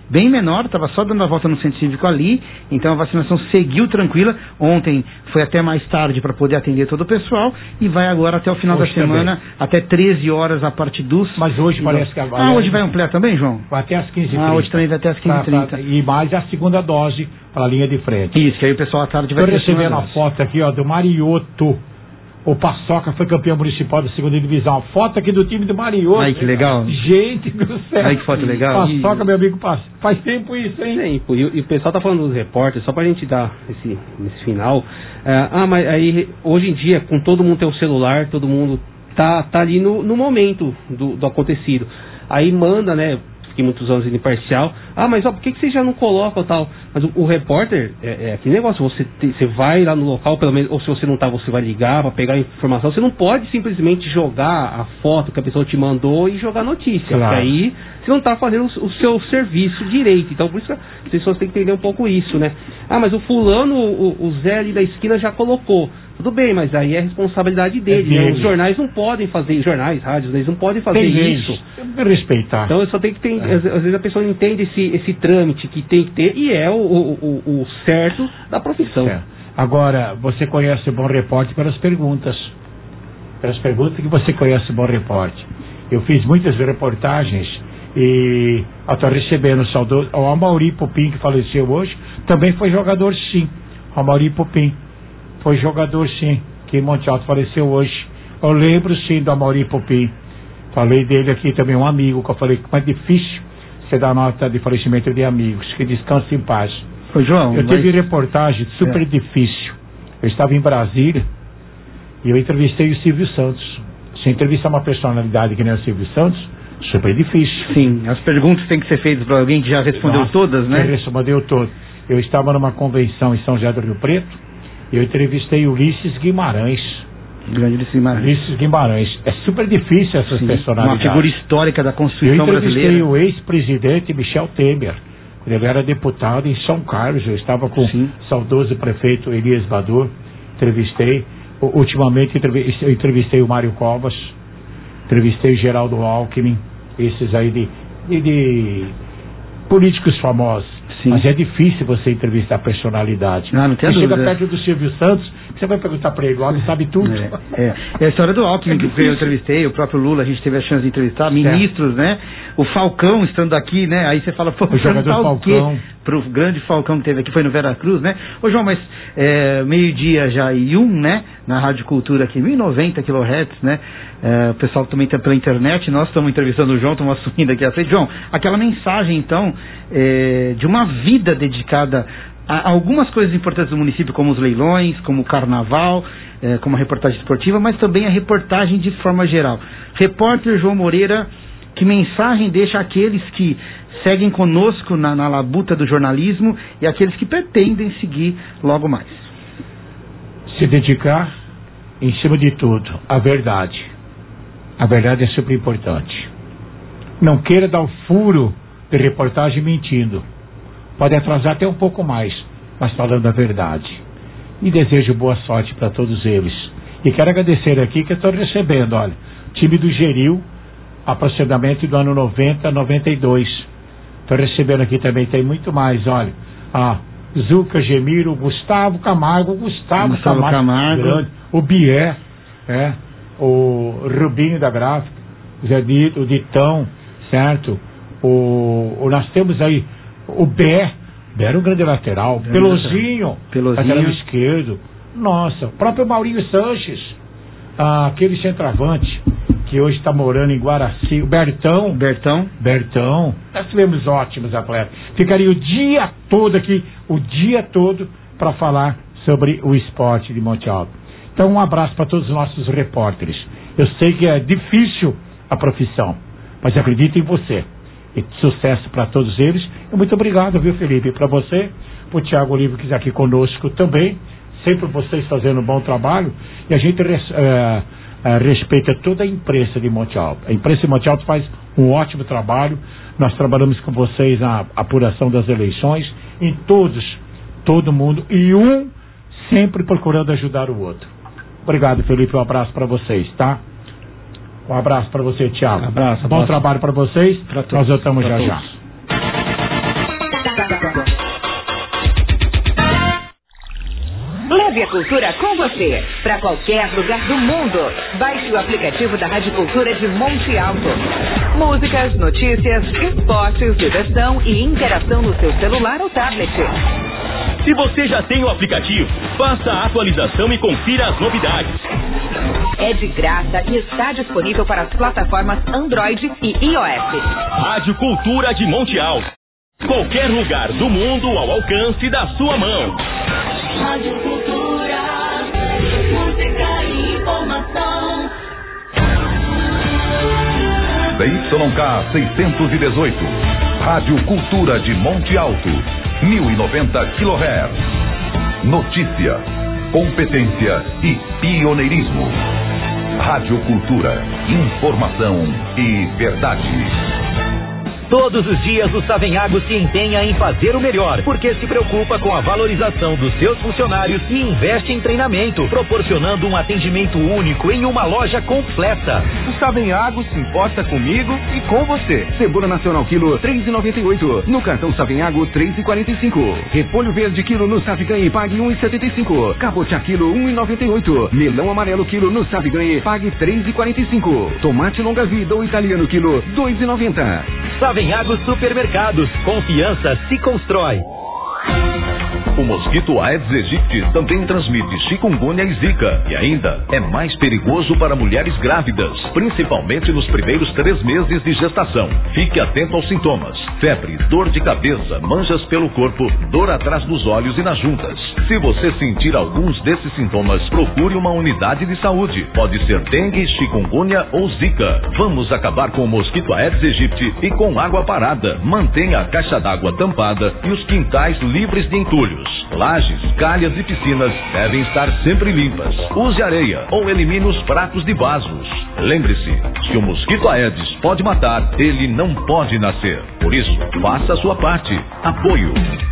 [SPEAKER 8] bem menor, estava só dando a volta no centro cívico ali, então a vacinação seguiu tranquila. Ontem foi até mais tarde para poder atender todo o pessoal e vai agora até o final
[SPEAKER 3] hoje
[SPEAKER 8] da semana,
[SPEAKER 3] também.
[SPEAKER 8] até treze horas a parte dos...
[SPEAKER 3] Mas hoje
[SPEAKER 8] então,
[SPEAKER 3] parece que... A...
[SPEAKER 8] Ah, hoje vai ampliar também, João?
[SPEAKER 3] Vai até às quinze e trinta.
[SPEAKER 8] Ah, hoje também vai até às quinze e trinta.
[SPEAKER 3] E mais a segunda dose para a linha de frente.
[SPEAKER 8] Isso, que aí o pessoal à tarde vai
[SPEAKER 3] Estou
[SPEAKER 8] ter...
[SPEAKER 3] recebendo a foto aqui, ó, do Marioto. O Paçoca foi campeão municipal da segunda divisão. Foto aqui do time do Marioto.
[SPEAKER 8] Ai, que legal.
[SPEAKER 3] Gente do céu.
[SPEAKER 8] Ai, que foto legal.
[SPEAKER 3] Paçoca, meu amigo, faz tempo isso, hein?
[SPEAKER 9] Tempo. E, e o pessoal tá falando dos repórteres, só pra gente dar esse, esse final. É, ah, mas aí, hoje em dia, com todo mundo tem o celular, todo mundo tá, tá ali no, no momento do, do acontecido. Aí manda, né? Fiquei muitos anos indo imparcial. Ah, mas ó, por que, que você já não coloca tal? Mas o, o repórter, é, é aquele negócio, você, te, você vai lá no local, pelo menos, ou se você não tá, você vai ligar para pegar a informação. Você não pode simplesmente jogar a foto que a pessoa te mandou e jogar notícia.
[SPEAKER 3] Claro.
[SPEAKER 9] Porque aí você não tá fazendo o, o seu serviço direito. Então, por isso que as pessoas têm que entender um pouco isso, né? Ah, mas o fulano, o, o Zé ali da esquina já colocou. Tudo bem, mas aí é responsabilidade dele,
[SPEAKER 3] é
[SPEAKER 9] né? Os jornais não podem fazer, jornais, rádios, eles não podem fazer
[SPEAKER 3] Tem
[SPEAKER 9] isso.
[SPEAKER 3] Tem que respeitar.
[SPEAKER 9] Então eu só tenho que ter,
[SPEAKER 3] É.
[SPEAKER 9] às, às vezes a pessoa não entende esse, esse trâmite que tem que ter e é o, o, o, o certo da profissão.
[SPEAKER 3] É. Agora, você conhece o Bom Repórter pelas perguntas. Pelas perguntas que você conhece o Bom Repórter. Eu fiz muitas reportagens e estou recebendo o saudoso. O Amauri Pupim, que faleceu hoje, também foi jogador, sim. O Amauri Pupim. Foi jogador, sim, que em Monte Alto faleceu hoje. Eu lembro, sim, do Amauri Pupim. Falei dele aqui também, um amigo, que eu falei que é difícil você dar nota de falecimento de amigos, que descanse em paz.
[SPEAKER 8] Ô, João,
[SPEAKER 3] eu
[SPEAKER 8] mas...
[SPEAKER 3] tive reportagem super
[SPEAKER 8] é.
[SPEAKER 3] difícil. Eu estava em Brasília e eu entrevistei o Silvio Santos. Se entrevistar uma personalidade que nem o Silvio Santos, super difícil.
[SPEAKER 8] Sim, as perguntas têm que ser feitas para alguém que já respondeu
[SPEAKER 3] Nossa,
[SPEAKER 8] todas, né?
[SPEAKER 3] Que respondeu todas. Eu estava numa convenção em São José do Rio Preto. Eu entrevistei Ulisses Guimarães.
[SPEAKER 8] Grande Ulisses Guimarães.
[SPEAKER 3] Ulisses Guimarães. É super difícil essas
[SPEAKER 8] Sim,
[SPEAKER 3] personalidades.
[SPEAKER 8] uma figura histórica da
[SPEAKER 3] Eu
[SPEAKER 8] Constituição
[SPEAKER 3] entrevistei
[SPEAKER 8] brasileira.
[SPEAKER 3] o ex-presidente Michel Temer. Ele era deputado em São Carlos. Eu estava com
[SPEAKER 8] Sim.
[SPEAKER 3] o saudoso prefeito Elias Bador. Entrevistei. U- Ultimamente eu entrevistei o Mário Covas. Entrevistei o Geraldo Alckmin. Esses aí de, de, de políticos famosos.
[SPEAKER 8] Sim.
[SPEAKER 3] Mas é difícil você entrevistar personalidade.
[SPEAKER 8] Não, não tem
[SPEAKER 3] você
[SPEAKER 8] dúvida.
[SPEAKER 3] chega perto do Silvio Santos, você vai perguntar para ele, ele sabe tudo.
[SPEAKER 8] É, é. E a história do Alckmin, que eu entrevistei, o próprio Lula, a gente teve a chance de entrevistar, ministros, né? O Falcão estando aqui, né? Aí você fala, pô,
[SPEAKER 3] O jogador Falcão.
[SPEAKER 8] Pro grande Falcão que teve aqui, foi no Veracruz, né? Ô, João, mas é, meio-dia já e um, né? Na Rádio Cultura aqui, mil e noventa quilohertz, né? É, o pessoal também está pela internet, nós estamos entrevistando o João, estamos assumindo aqui a frente. João, aquela mensagem, então, é, de uma vida dedicada a algumas coisas importantes do município, como os leilões, como o carnaval, é, como a reportagem esportiva, mas também a reportagem de forma geral. Repórter João Moreira, que mensagem deixa àqueles que seguem conosco na, na labuta do jornalismo e aqueles que pretendem seguir logo mais?
[SPEAKER 3] Se dedicar, em cima de tudo, à verdade. A verdade é super importante. Não queira dar o furo de reportagem mentindo. Pode atrasar até um pouco mais, mas falando a verdade. E desejo boa sorte para todos eles. E quero agradecer aqui que eu estou recebendo, olha, time do Geril, aproximadamente do ano noventa, noventa e dois. Estou recebendo aqui também, tem muito mais, olha. Ah, Zuca, Gemiro, Gustavo Camargo, Gustavo,
[SPEAKER 8] Gustavo
[SPEAKER 3] Camargo,
[SPEAKER 8] Camargo.
[SPEAKER 3] grande, o Bié, é, o Rubinho da Gráfica, o Zé Dito, o Ditão, certo? O, o, nós temos aí o Bé, Bé era um grande lateral,
[SPEAKER 8] Grande
[SPEAKER 3] Pelozinho,
[SPEAKER 8] Pelozinho.
[SPEAKER 3] lateral esquerdo, nossa, o próprio Maurinho Sanches, ah, aquele centroavante que hoje está morando em Guaraci, o Bertão,
[SPEAKER 8] Bertão.
[SPEAKER 3] Bertão, nós tivemos ótimos atletas. Ficaria o dia todo aqui, o dia todo, para falar sobre o esporte de Monte Alto. Então, um abraço para todos os nossos repórteres. Eu sei que é difícil a profissão, mas acredito em você. E sucesso para todos eles. E muito obrigado, viu, Felipe? Para você, para o Tiago Olivo, que está aqui conosco também. Sempre vocês fazendo um bom trabalho. E a gente res, é, é, respeita toda a imprensa de Monte Alto. A imprensa de Monte Alto faz um ótimo trabalho. Nós trabalhamos com vocês na apuração das eleições. Em todos, todo mundo. E um sempre procurando ajudar o outro. Obrigado, Felipe. Um abraço para vocês, tá? Um abraço para você, Thiago.
[SPEAKER 8] Um abraço.
[SPEAKER 3] Bom
[SPEAKER 8] abraço.
[SPEAKER 3] trabalho para vocês.
[SPEAKER 8] Pra todos.
[SPEAKER 3] Nós voltamos
[SPEAKER 8] Pra
[SPEAKER 3] já
[SPEAKER 8] todos.
[SPEAKER 3] já.
[SPEAKER 10] T V Cultura com você, para qualquer lugar do mundo. Baixe o aplicativo da Rádio Cultura de Monte Alto. Músicas, notícias, esportes, diversão e interação no seu celular ou tablet.
[SPEAKER 11] Se você já tem o aplicativo, faça a atualização e confira as novidades.
[SPEAKER 10] É de graça e está disponível para as plataformas Android e iOS.
[SPEAKER 11] Rádio Cultura de Monte Alto. Qualquer lugar do mundo ao alcance da sua mão.
[SPEAKER 7] Rádio Cultura, música e informação.
[SPEAKER 1] D Y K seiscentos e dezoito, Rádio Cultura de Monte Alto, mil e noventa quilohertz. Notícia, competência e pioneirismo. Rádio Cultura, informação e verdade.
[SPEAKER 5] Todos os dias o Savenhago se empenha em fazer o melhor, porque se preocupa com a valorização dos seus funcionários e investe em treinamento, proporcionando um atendimento único em uma loja completa.
[SPEAKER 6] O Savenhago se importa comigo e com você. Cebola nacional quilo três reais e noventa e oito centavos. No cartão Savenhago três reais e quarenta e cinco centavos. Repolho verde quilo no Saviganhe pague um real e setenta e cinco centavos. Cabotiá quilo um real e noventa e oito centavos. Melão amarelo quilo no Saviganhe pague três reais e quarenta e cinco centavos. Tomate longa vida ou italiano quilo dois reais e noventa centavos.
[SPEAKER 5] Savenhago Supermercados, confiança se constrói.
[SPEAKER 1] O mosquito Aedes aegypti também transmite chikungunya e zika e ainda é mais perigoso para mulheres grávidas, principalmente nos primeiros três meses de gestação. Fique atento aos sintomas: febre, dor de cabeça, manchas pelo corpo, dor atrás dos olhos e nas juntas. Se você sentir alguns desses sintomas, procure uma unidade de saúde. Pode ser dengue, chikungunya ou zika. Vamos acabar com o mosquito Aedes aegypti e com água parada. Mantenha a caixa d'água tampada e os quintais livres de entulhos. Lajes, calhas e piscinas devem estar sempre limpas. Use areia ou elimine os pratos de vasos. Lembre-se, se o mosquito Aedes pode matar, ele não pode nascer. Por isso, faça a sua parte. Apoio.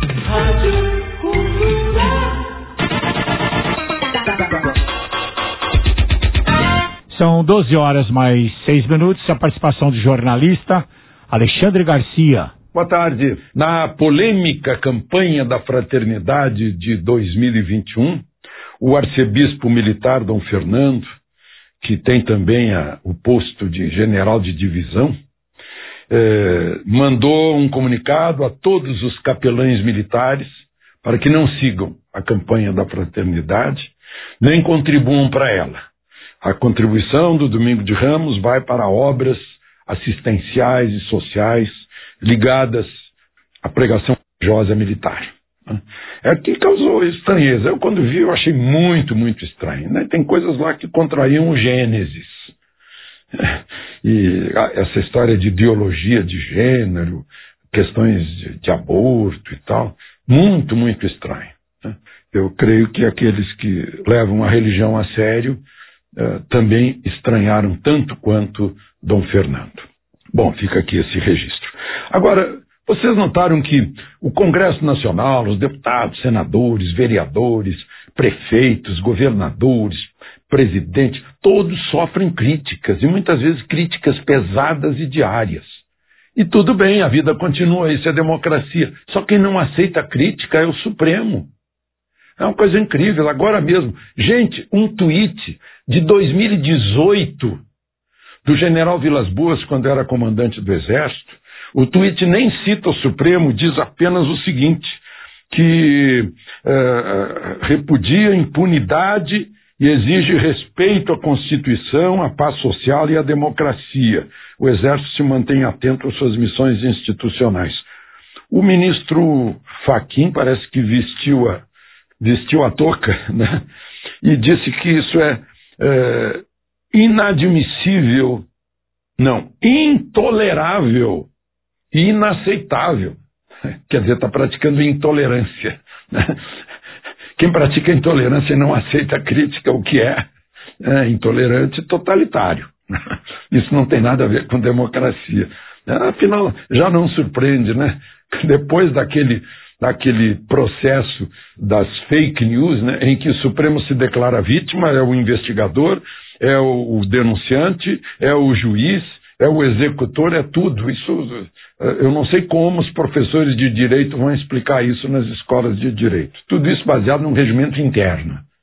[SPEAKER 3] São doze horas mais seis minutos. A participação do jornalista Alexandre Garcia.
[SPEAKER 12] Boa tarde. Na polêmica campanha da fraternidade de dois mil e vinte e um, o arcebispo militar Dom Fernando, que tem também a, o posto de general de divisão, eh, mandou um comunicado a todos os capelães militares para que não sigam a campanha da fraternidade, nem contribuam para ela. A contribuição do Domingo de Ramos vai para obras assistenciais e sociais ligadas à pregação religiosa militar. É que causou estranheza. Eu, quando vi, eu achei muito, muito estranho. Né? Tem coisas lá que contrariam o Gênesis. E essa história de ideologia de gênero, questões de, de aborto e tal, muito, muito estranho. Né? Eu creio que aqueles que levam a religião a sério uh, também estranharam tanto quanto Dom Fernando. Bom, fica aqui esse registro. Agora, vocês notaram que o Congresso Nacional, os deputados, senadores, vereadores, prefeitos, governadores, presidentes, todos sofrem críticas, e muitas vezes críticas pesadas e diárias. E tudo bem, a vida continua, isso é democracia. Só quem não aceita a crítica é o Supremo. É uma coisa incrível. Agora mesmo, gente, um tweet de dois mil e dezoito do general Vilas Boas, quando era comandante do Exército, o tweet nem cita o Supremo, diz apenas o seguinte, que uh, repudia a impunidade e exige respeito à Constituição, à paz social e à democracia. O Exército se mantém atento às suas missões institucionais. O ministro Fachin parece que vestiu a, vestiu a touca, né? E disse que isso é, é inadmissível, não, intolerável e inaceitável. Quer dizer, está praticando intolerância. Né? Quem pratica intolerância não aceita crítica, o que é, é intolerante e totalitário. Isso não tem nada a ver com democracia. Afinal, já não surpreende, né? Depois daquele, daquele processo das fake news, né, em que o Supremo se declara vítima, é o investigador, é o, o denunciante, é o juiz, é o executor, é tudo. Isso, eu não sei como os professores de direito vão explicar isso nas escolas de direito. Tudo isso baseado num regimento interno.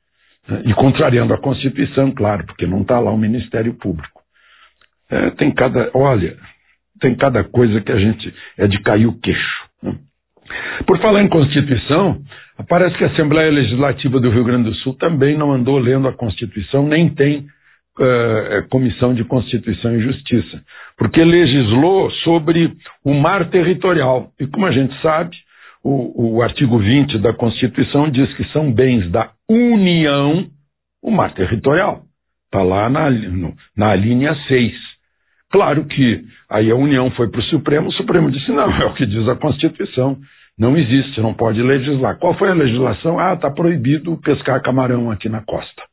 [SPEAKER 12] E contrariando a Constituição, claro, porque não está lá o Ministério Público. É, tem cada, olha, tem cada coisa que a gente é de cair o queixo. Né? Por falar em Constituição, parece que a Assembleia Legislativa do Rio Grande do Sul também não andou lendo a Constituição, nem tem uh, Comissão de Constituição e Justiça, porque legislou sobre o mar territorial. E como a gente sabe, o, o artigo vinte da Constituição diz que são bens da União o mar territorial. Está lá na, no, na linha seis. Claro que aí a União foi para o Supremo, o Supremo disse, não, é o que diz a Constituição, não existe, não pode legislar. Qual foi a legislação? Ah, está proibido pescar camarão aqui na costa.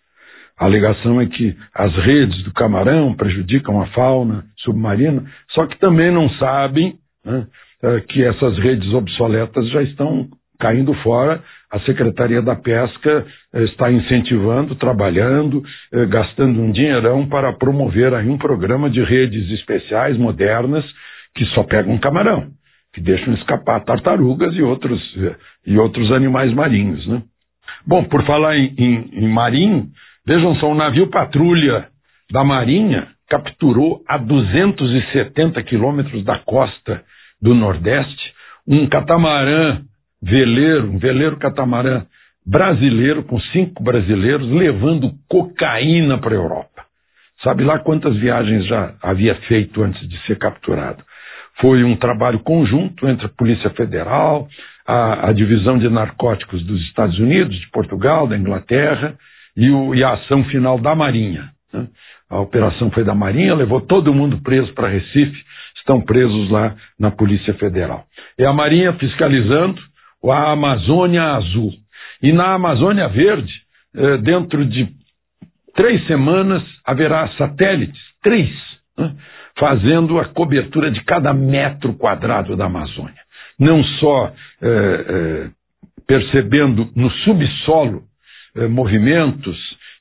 [SPEAKER 12] A alegação é que as redes do camarão prejudicam a fauna submarina, só que também não sabem, né, que essas redes obsoletas já estão caindo fora. A Secretaria da Pesca está incentivando, trabalhando, gastando um dinheirão para promover aí um programa de redes especiais, modernas, que só pegam camarão, que deixam escapar tartarugas e outros, e outros animais marinhos, né? Bom, por falar em, em, em marinho, vejam só, um navio patrulha da Marinha capturou a duzentos e setenta quilômetros da costa do Nordeste um catamarã veleiro, um veleiro catamarã brasileiro, com cinco brasileiros, levando cocaína para a Europa. Sabe lá quantas viagens já havia feito antes de ser capturado? Foi um trabalho conjunto entre a Polícia Federal, a, a Divisão de Narcóticos dos Estados Unidos, de Portugal, da Inglaterra, e, o, e a ação final da Marinha, né? A operação foi da Marinha, levou todo mundo preso para Recife, estão presos lá na Polícia Federal. E a Marinha fiscalizando a Amazônia Azul. E na Amazônia Verde, dentro de três semanas, haverá satélites, três, né, fazendo a cobertura de cada metro quadrado da Amazônia. Não só é, é, percebendo no subsolo é, movimentos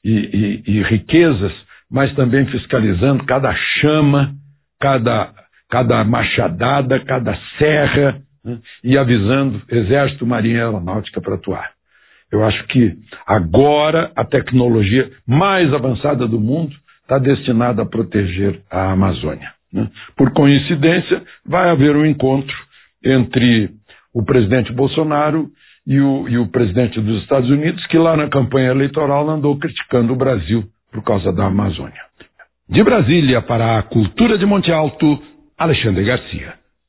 [SPEAKER 12] e, e, e riquezas, mas também fiscalizando cada chama, cada, cada machadada, cada serra, né, e avisando Exército, Marinha e Aeronáutica para atuar. Eu acho que agora a tecnologia mais avançada do mundo está destinada a proteger a Amazônia, né? Por coincidência, vai haver um encontro entre o presidente Bolsonaro e o, e o presidente dos Estados Unidos, que lá na campanha eleitoral andou criticando o Brasil por causa da Amazônia. De Brasília para a Cultura de Monte Alto, Alexandre Garcia.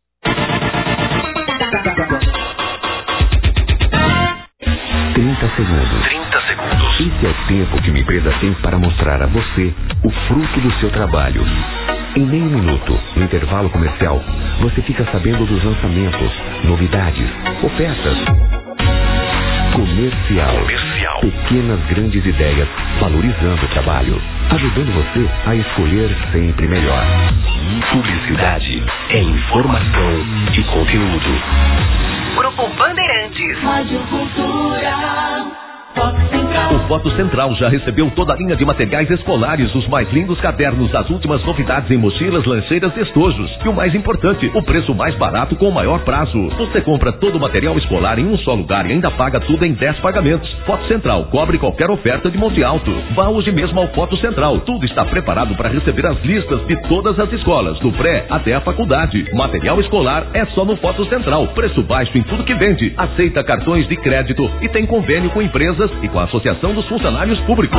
[SPEAKER 6] trinta segundos. trinta segundos. Esse é o tempo que uma empresa tem para mostrar a você o fruto do seu trabalho. Em meio minuto, no intervalo comercial, você fica sabendo dos lançamentos, novidades, ofertas. Comercial. Comercial. Pequenas grandes ideias, valorizando o trabalho, ajudando você a escolher sempre melhor. Publicidade é informação e conteúdo.
[SPEAKER 10] Grupo Bandeirantes.
[SPEAKER 7] Rádio Cultura. Foco Central.
[SPEAKER 1] O Foto Central já recebeu toda a linha de materiais escolares, os mais lindos cadernos, as últimas novidades em mochilas, lancheiras e estojos. E o mais importante, o preço mais barato com o maior prazo. Você compra todo o material escolar em um só lugar e ainda paga tudo em dez pagamentos. Foto Central cobre qualquer oferta de Monte Alto. Vá hoje mesmo ao Foto Central. Tudo está preparado para receber as listas de todas as escolas, do pré até a faculdade. Material escolar é só no Foto Central. Preço baixo em tudo que vende. Aceita cartões de crédito e tem convênio com empresas e com a Associação dos Funcionários Públicos.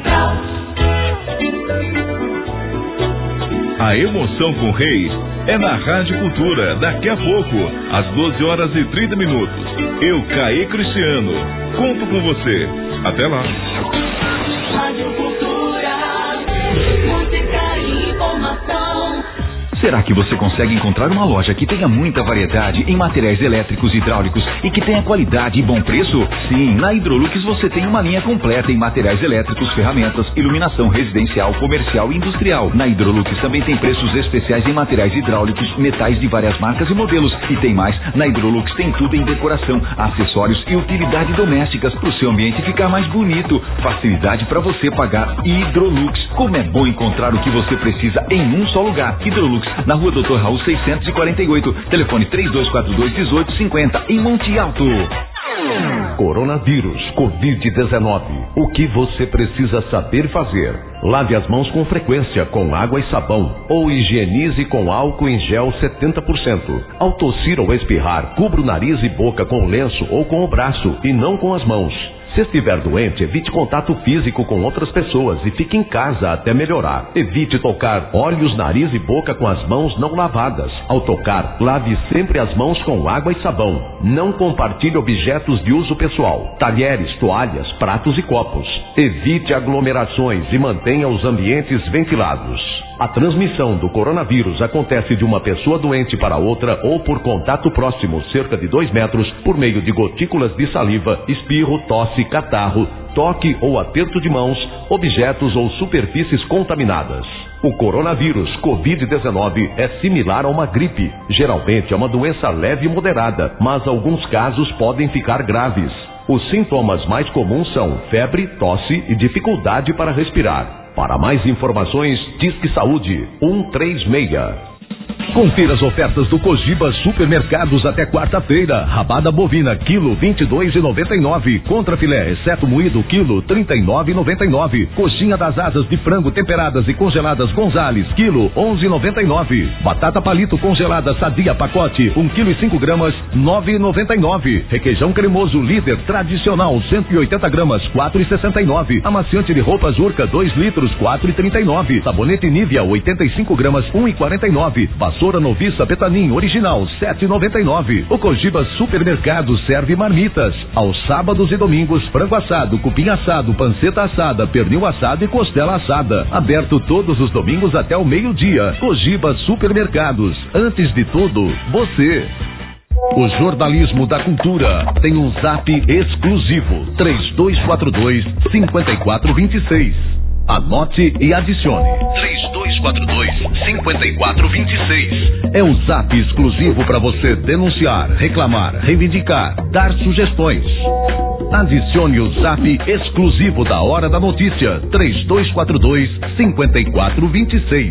[SPEAKER 13] A emoção com o Rei é na Rádio Cultura, daqui a pouco, às doze horas e trinta minutos. Eu, Caê Cristiano, conto com você. Até lá.
[SPEAKER 7] Rádio Cultura. Música e informação.
[SPEAKER 14] Será que você consegue encontrar uma loja que tenha muita variedade em materiais elétricos e hidráulicos e que tenha qualidade e bom preço? Sim, na Hidrolux você tem uma linha completa em materiais elétricos, ferramentas, iluminação residencial, comercial e industrial. Na Hidrolux também tem preços especiais em materiais hidráulicos, metais de várias marcas e modelos. E tem mais, na Hidrolux tem tudo em decoração, acessórios e utilidades domésticas para o seu ambiente ficar mais bonito. Facilidade para você pagar. Hidrolux. Como é bom encontrar o que você precisa em um só lugar. Hidrolux, na rua Doutor Raul seiscentos e quarenta e oito, telefone três dois quatro dois, um oito cinco zero, em Monte Alto.
[SPEAKER 1] coronavírus, covid dezenove. O que você precisa saber fazer? Lave as mãos com frequência com água e sabão ou higienize com álcool em gel setenta por cento. Ao tossir ou espirrar, cubra o nariz e boca com lenço ou com o braço e não com as mãos. Se estiver doente, evite contato físico com outras pessoas e fique em casa até melhorar. Evite tocar olhos, nariz e boca com as mãos não lavadas. Ao tocar, lave sempre as mãos com água e sabão. Não compartilhe objetos de uso pessoal, talheres, toalhas, pratos e copos. Evite aglomerações e mantenha os ambientes ventilados. A transmissão do coronavírus acontece de uma pessoa doente para outra ou por contato próximo, cerca de dois metros, por meio de gotículas de saliva, espirro, tosse, catarro, toque ou aperto de mãos, objetos ou superfícies contaminadas. O coronavírus covid dezenove é similar a uma gripe. Geralmente é uma doença leve e moderada, mas alguns casos podem ficar graves. Os sintomas mais comuns são febre, tosse e dificuldade para respirar. Para mais informações, Disque Saúde um três seis. Confira as ofertas do Cogiba Supermercados até quarta-feira. Rabada bovina, quilo vinte e dois reais e noventa e nove centavos. Contra filé, exceto moído, quilo trinta e nove reais e noventa e nove centavos. Coxinha das asas de frango temperadas e congeladas Gonzales, quilo onze reais e noventa e nove centavos. Batata palito congelada Sadia pacote, um quilo e cinco gramas, nove reais e noventa e nove centavos. Requeijão cremoso Líder tradicional, cento e oitenta gramas, quatro reais e sessenta e nove centavos. Amaciante de roupas Urca, dois litros, quatro reais e trinta e nove centavos. Sabonete Nivea, oitenta e cinco gramas, um real e quarenta e nove centavos. Vassoura Noviça Betanin original, sete reais e noventa e nove centavos. O Cogiba Supermercado serve marmitas. Aos sábados e domingos, frango assado, cupim assado, panceta assada, pernil assado e costela assada. Aberto todos os domingos até o meio-dia. Cogiba Supermercados. Antes de tudo, você. O jornalismo da cultura tem um zap exclusivo. três dois quatro dois, cinco quatro dois seis. Anote e adicione. três dois quatro dois, cinco quatro dois seis. É o zap exclusivo para você denunciar, reclamar, reivindicar, dar sugestões. Adicione o zap exclusivo da Hora da Notícia. três dois quatro dois, cinco quatro dois seis.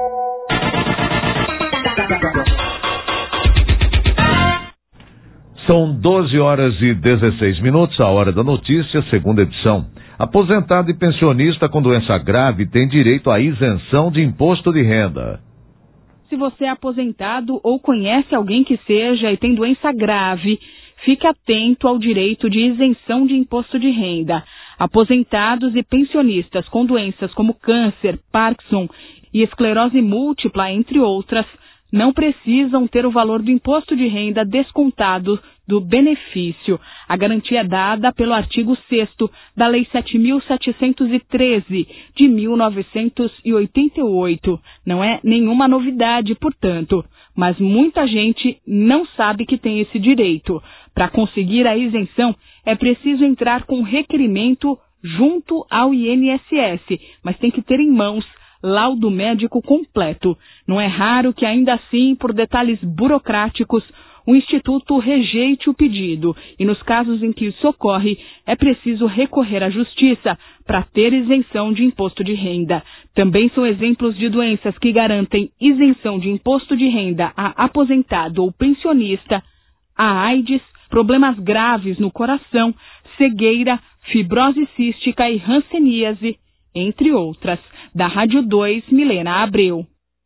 [SPEAKER 2] São doze horas e dezesseis minutos, a Hora da Notícia, segunda edição. Aposentado e pensionista com doença grave tem direito à isenção de imposto de renda.
[SPEAKER 15] Se você é aposentado ou conhece alguém que seja e tem doença grave, fique atento ao direito de isenção de imposto de renda. Aposentados e pensionistas com doenças como câncer, Parkinson e esclerose múltipla, entre outras, não precisam ter o valor do imposto de renda descontado do benefício. A garantia é dada pelo artigo sexto da Lei sete mil setecentos e treze, de mil novecentos e oitenta e oito. Não é nenhuma novidade, portanto, mas muita gente não sabe que tem esse direito. Para conseguir a isenção, é preciso entrar com requerimento junto ao I N S S, mas tem que ter em mãos laudo médico completo. Não é raro que, ainda assim, por detalhes burocráticos, o Instituto rejeite o pedido e, nos casos em que isso ocorre, é preciso recorrer à Justiça para ter isenção de imposto de renda. Também são exemplos de doenças que garantem isenção de imposto de renda a aposentado ou pensionista, a AIDS, problemas graves no coração, cegueira, fibrose cística e hanseníase, entre outras. Da Rádio dois, Milena Abreu.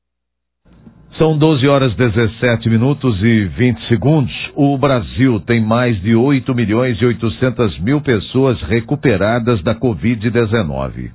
[SPEAKER 2] São doze horas, dezessete minutos e vinte segundos. O Brasil tem mais de oito milhões e oitocentas mil pessoas recuperadas da covid dezenove.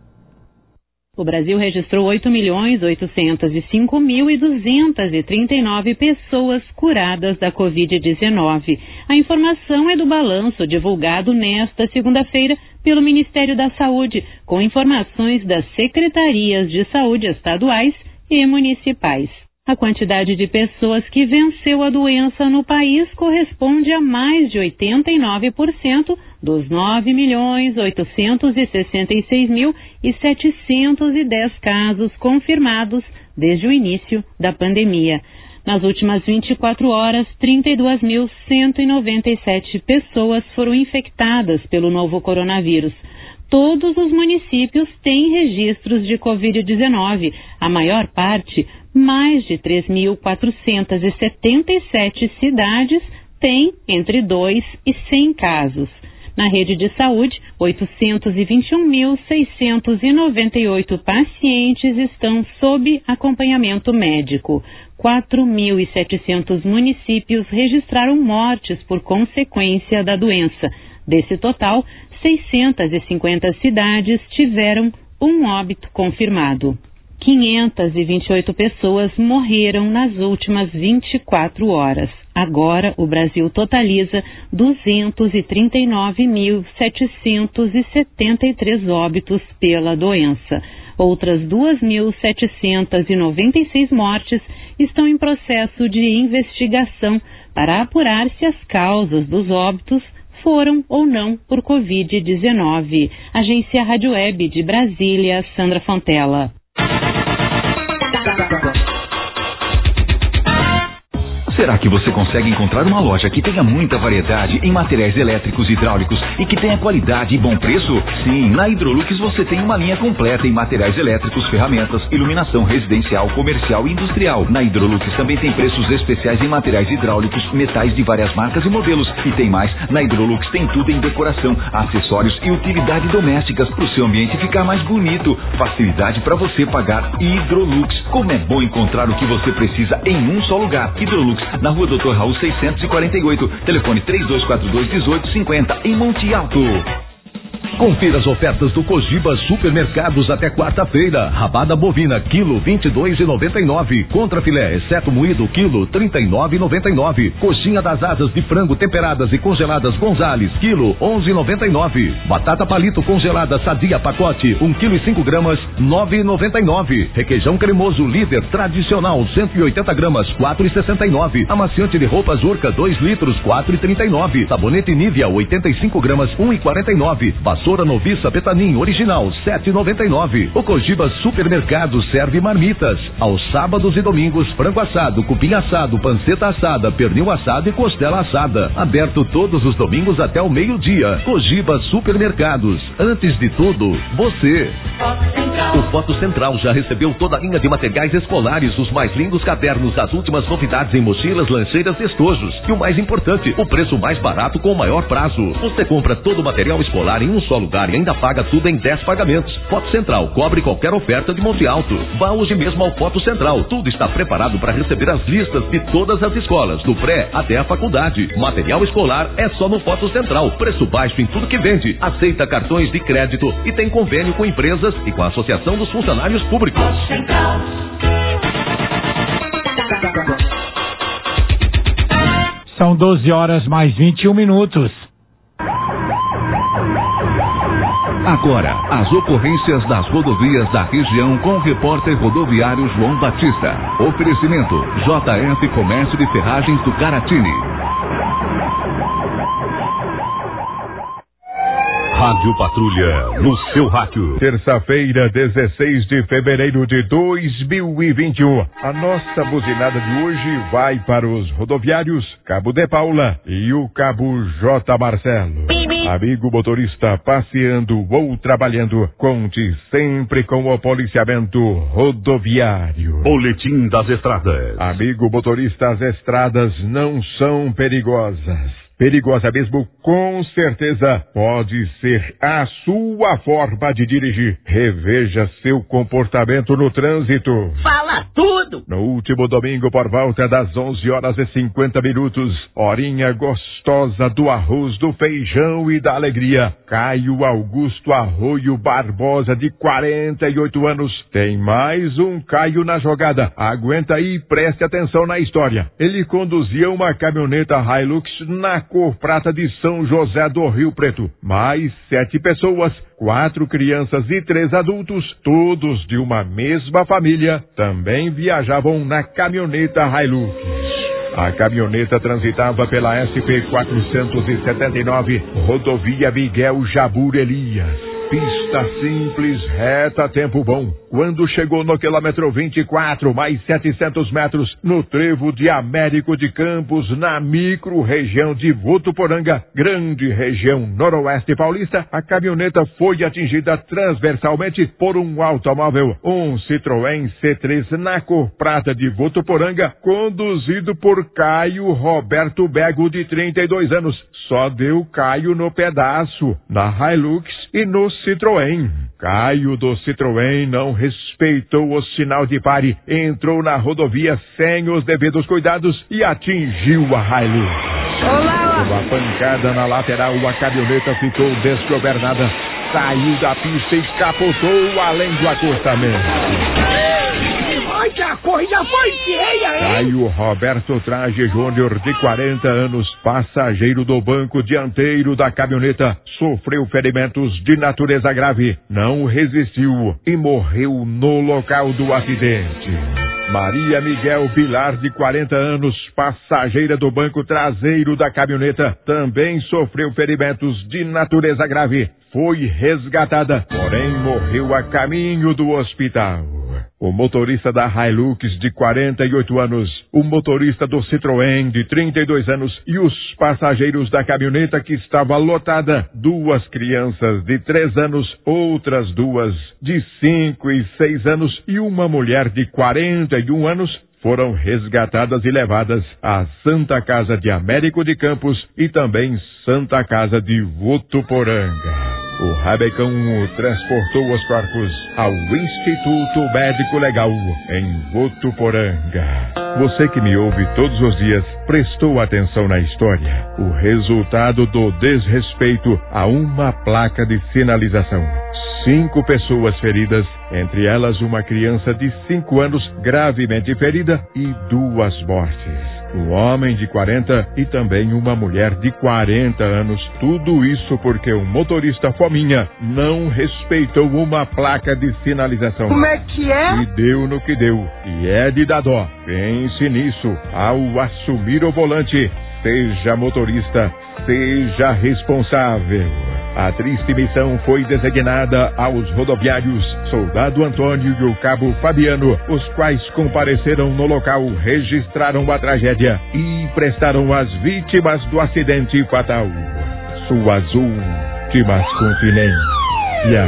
[SPEAKER 16] O Brasil registrou oito milhões oitocentos e cinco mil e duzentas e trinta e nove pessoas curadas da covid dezenove. A informação é do balanço divulgado nesta segunda-feira pelo Ministério da Saúde, com informações das secretarias de saúde estaduais e municipais. A quantidade de pessoas que venceu a doença no país corresponde a mais de oitenta e nove por cento dos nove milhões oitocentos e sessenta e seis mil e setecentos e dez casos confirmados desde o início da pandemia. Nas últimas vinte e quatro horas, trinta e duas mil cento e noventa e sete pessoas foram infectadas pelo novo coronavírus. Todos os municípios têm registros de covid dezenove, a maior parte, mais de três mil quatrocentas e setenta e sete cidades, tem entre dois e cem casos. Na rede de saúde, oitocentos e vinte e um mil, seiscentos e noventa e oito pacientes estão sob acompanhamento médico. quatro mil e setecentos municípios registraram mortes por consequência da doença. Desse total, seiscentas e cinquenta cidades tiveram um óbito confirmado. quinhentas e vinte e oito pessoas morreram nas últimas vinte e quatro horas. Agora, o Brasil totaliza duzentos e trinta e nove mil, setecentos e setenta e três óbitos pela doença. Outras duas mil, setecentos e noventa e seis mortes estão em processo de investigação para apurar se as causas dos óbitos foram ou não por covid dezenove. Agência Rádio Web de Brasília, Sandra Fontela.
[SPEAKER 14] Será que você consegue encontrar uma loja que tenha muita variedade em materiais elétricos e hidráulicos e que tenha qualidade e bom preço? Sim, na Hidrolux você tem uma linha completa em materiais elétricos, ferramentas, iluminação residencial, comercial e industrial. Na Hidrolux também tem preços especiais em materiais hidráulicos, metais de várias marcas e modelos. E tem mais, na Hidrolux tem tudo em decoração, acessórios e utilidades domésticas para o seu ambiente ficar mais bonito. Facilidade para você pagar. Hidrolux. Como é bom encontrar o que você precisa em um só lugar. Hidrolux, na rua doutor Raul seiscentos e quarenta e oito, telefone três dois quatro dois, um oito cinco zero, em Monte Alto.
[SPEAKER 1] Confira as ofertas do Cogiba Supermercados até quarta-feira. Rabada bovina, quilo vinte e dois reais e noventa e nove centavos. Contra filé, exceto moído, quilo trinta e nove reais e noventa e nove centavos. Coxinha das asas de frango temperadas e congeladas Gonzales, quilo onze reais e noventa e nove centavos. Batata palito congelada Sadia pacote, um quilo e cinco gramas, nove reais e noventa e nove centavos. Requeijão cremoso líder tradicional, cento e oitenta gramas, quatro reais e sessenta e nove centavos. Amaciante de roupas Urca, dois litros, quatro reais e trinta e nove centavos. Sabonete Nivea, oitenta e cinco gramas, um real e quarenta e nove centavos. Vassoura Noviça Betanin original, sete reais e noventa e nove centavos. O Cogiba Supermercado serve marmitas. Aos sábados e domingos, frango assado, cupim assado, panceta assada, pernil assado e costela assada. Aberto todos os domingos até o meio-dia. Cogiba Supermercados. Antes de tudo, você. O Foto Central já recebeu toda a linha de materiais escolares, os mais lindos cadernos, as últimas novidades em mochilas, lancheiras e estojos. E o mais importante, o preço mais barato com o maior prazo. Você compra todo o material escolar em um só lugar e ainda paga tudo em dez pagamentos. Foto Central cobre qualquer oferta de Monte Alto. Vá hoje mesmo ao Foto Central. Tudo está preparado para receber as listas de todas as escolas, do pré até a faculdade. Material escolar é só no Foto Central. Preço baixo em tudo que vende. Aceita cartões de crédito e tem convênio com empresas e com a Associação dos Funcionários Públicos.
[SPEAKER 3] São doze horas mais vinte e um minutos.
[SPEAKER 13] Agora, as ocorrências das rodovias da região com o repórter rodoviário João Batista. Oferecimento J F Comércio de Ferragens do Caratini. Rádio Patrulha, no seu rádio.
[SPEAKER 17] Terça-feira, dezesseis de fevereiro de dois mil e vinte e um. A nossa buzinada de hoje vai para os rodoviários Cabo de Paula e o Cabo J. Marcelo. Amigo motorista, passeando ou trabalhando, conte sempre com o policiamento rodoviário.
[SPEAKER 13] Boletim das Estradas.
[SPEAKER 17] Amigo motorista, as estradas não são perigosas. Perigosa mesmo, com certeza, pode ser a sua forma de dirigir. Reveja seu comportamento no trânsito.
[SPEAKER 18] Fala tudo!
[SPEAKER 17] No último domingo, por volta das onze horas e cinquenta minutos, horinha gostosa do arroz, do feijão e da alegria, Caio Augusto Arroio Barbosa, de quarenta e oito anos, tem mais um Caio na jogada. Aguenta aí e preste atenção na história. Ele conduzia uma caminhoneta Hilux na cor prata de São José do Rio Preto. Mais sete pessoas, quatro crianças e três adultos, todos de uma mesma família, também viajavam na caminhoneta Hilux. A caminhoneta transitava pela S P quatrocentos e setenta e nove, rodovia Miguel Jabur Elias. Pista simples, reta, tempo bom. Quando chegou no quilômetro vinte e quatro, mais setecentos metros, no trevo de Américo de Campos, na micro-região de Votuporanga, grande região noroeste paulista, a caminhoneta foi atingida transversalmente por um automóvel, um Citroën C três na cor prata de Votuporanga, conduzido por Caio Roberto Bego, de trinta e dois anos. Só deu Caio no pedaço, na Hilux e no Citroën. Caio do Citroën não respeitou o sinal de pare, entrou na rodovia sem os devidos cuidados e atingiu a Hilux. Olá! Uma pancada na lateral, a caminhoneta ficou desgovernada, saiu da pista e capotou além do acostamento.
[SPEAKER 18] Ai, que a corrida foi feia, hein?
[SPEAKER 17] Caio Roberto Trage Júnior, de quarenta anos, passageiro do banco dianteiro da caminhoneta, sofreu ferimentos de natureza grave, não resistiu e morreu no local do acidente. Maria Miguel Pilar, de quarenta anos, passageira do banco traseiro da caminhoneta, também sofreu ferimentos de natureza grave. Foi resgatada, porém morreu a caminho do hospital. O motorista da Hilux, de quarenta e oito anos, o motorista do Citroën, de trinta e dois anos, e os passageiros da caminhoneta, que estava lotada, duas crianças de três anos, outras duas de cinco e seis anos e uma mulher de quarenta e um anos, foram resgatadas e levadas à Santa Casa de Américo de Campos e também Santa Casa de Votuporanga. O Rabecão transportou os corpos ao Instituto Médico Legal, em Votuporanga. Você que me ouve todos os dias prestou atenção na história. O resultado do desrespeito a uma placa de sinalização. Cinco pessoas feridas, entre elas uma criança de cinco anos gravemente ferida e duas mortes. Um homem de quarenta e também uma mulher de quarenta anos. Tudo isso porque o motorista fominha não respeitou uma placa de sinalização.
[SPEAKER 18] Como é que é?
[SPEAKER 17] E deu no que deu. E é de dar dó. Pense nisso ao assumir o volante. Seja motorista, seja responsável. A triste missão foi designada aos rodoviários Soldado Antônio e o Cabo Fabiano, os quais compareceram no local, registraram a tragédia e prestaram às vítimas do acidente fatal suas últimas confidências.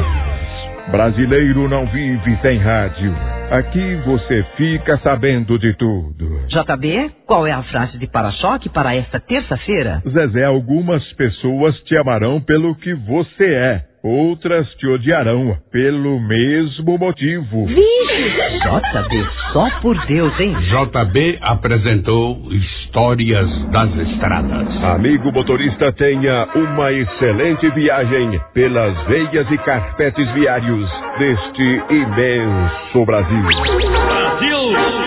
[SPEAKER 17] Brasileiro não vive sem rádio. Aqui você fica sabendo de tudo.
[SPEAKER 19] J B, qual é a frase de para-choque para esta terça-feira?
[SPEAKER 17] Zezé, algumas pessoas te amarão pelo que você é. Outras te odiarão pelo mesmo motivo.
[SPEAKER 19] Vixe! J B, só por Deus, hein?
[SPEAKER 20] J B apresentou Histórias das Estradas.
[SPEAKER 17] Amigo motorista, tenha uma excelente viagem pelas veias e carpetes viários deste imenso Brasil.
[SPEAKER 11] Brasil!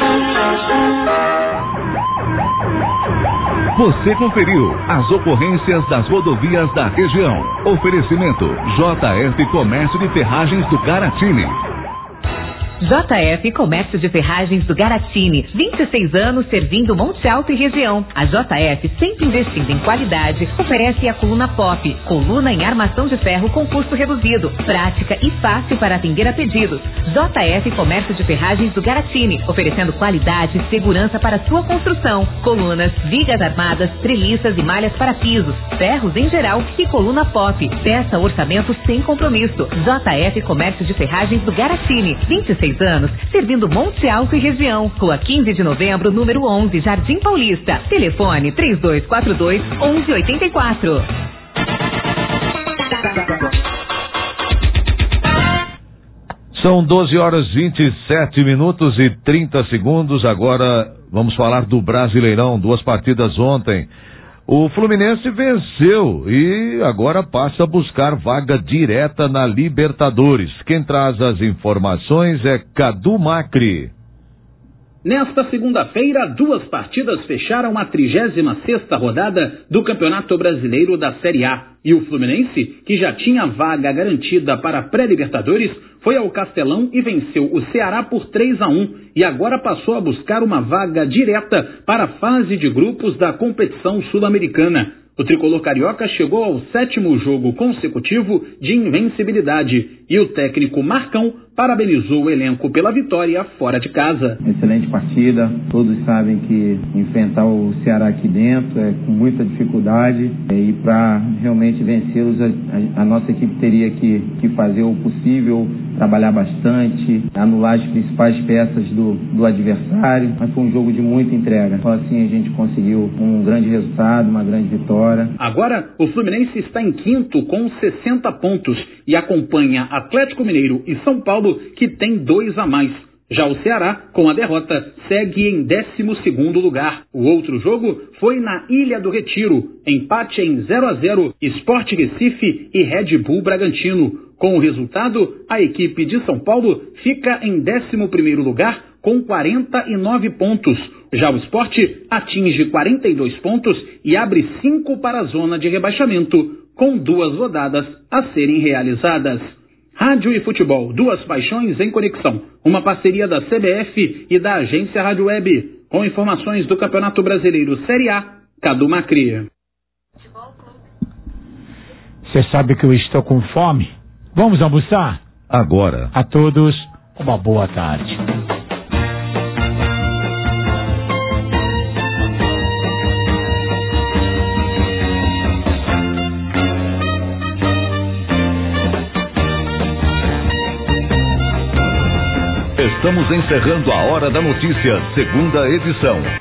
[SPEAKER 13] Você conferiu as ocorrências das rodovias da região. Oferecimento J F Comércio de Ferragens do Garatini.
[SPEAKER 21] J F Comércio de Ferragens do Garatini, vinte e seis anos servindo Monte Alto e região. A J F, sempre investindo em qualidade, oferece a coluna pop, coluna em armação de ferro com custo reduzido, prática e fácil para atender a pedidos. J F Comércio de Ferragens do Garatini, oferecendo qualidade e segurança para sua construção. Colunas, vigas armadas, treliças e malhas para pisos, ferros em geral e coluna pop. Peça orçamento sem compromisso. J F Comércio de Ferragens do Garatini, vinte e seis anos, servindo Monte Alto e região. Rua quinze de novembro, número onze, Jardim Paulista. Telefone três dois quatro dois, onze oitenta e quatro.
[SPEAKER 2] São doze horas vinte e sete minutos e trinta segundos. Agora vamos falar do Brasileirão. Duas partidas ontem. O Fluminense venceu e agora passa a buscar vaga direta na Libertadores. Quem traz as informações é Cadu Macri.
[SPEAKER 22] Nesta segunda-feira, duas partidas fecharam a trigésima sexta rodada do Campeonato Brasileiro da Série A. E o Fluminense, que já tinha vaga garantida para a pré-Libertadores, foi ao Castelão e venceu o Ceará por três a um e agora passou a buscar uma vaga direta para a fase de grupos da competição sul-americana. O tricolor carioca chegou ao sétimo jogo consecutivo de invencibilidade e o técnico Marcão parabenizou o elenco pela vitória fora de casa.
[SPEAKER 4] Excelente partida, todos sabem que enfrentar o Ceará aqui dentro é com muita dificuldade e para realmente vencê-los a, a, a nossa equipe teria que, que fazer o possível, trabalhar bastante, anular as principais peças do, do adversário, mas foi um jogo de muita entrega. Então assim a gente conseguiu um grande resultado, uma grande vitória.
[SPEAKER 22] Agora, o Fluminense está em quinto com sessenta pontos e acompanha Atlético Mineiro e São Paulo, que tem dois a mais. Já o Ceará, com a derrota, segue em décimo segundo lugar. O outro jogo foi na Ilha do Retiro, empate em zero a zero, Sport Recife e Red Bull Bragantino. Com o resultado, a equipe de São Paulo fica em décimo primeiro lugar com quarenta e nove pontos. Já o Sport atinge quarenta e dois pontos e abre cinco para a zona de rebaixamento, com duas rodadas a serem realizadas. Rádio e futebol, duas paixões em conexão. Uma parceria da C B F e da agência Rádio Web. Com informações do Campeonato Brasileiro Série A, Cadu Macri.
[SPEAKER 3] Você sabe que eu estou com fome? Vamos almoçar?
[SPEAKER 2] Agora.
[SPEAKER 3] A todos, uma boa tarde.
[SPEAKER 13] Estamos encerrando a Hora da Notícia, segunda edição.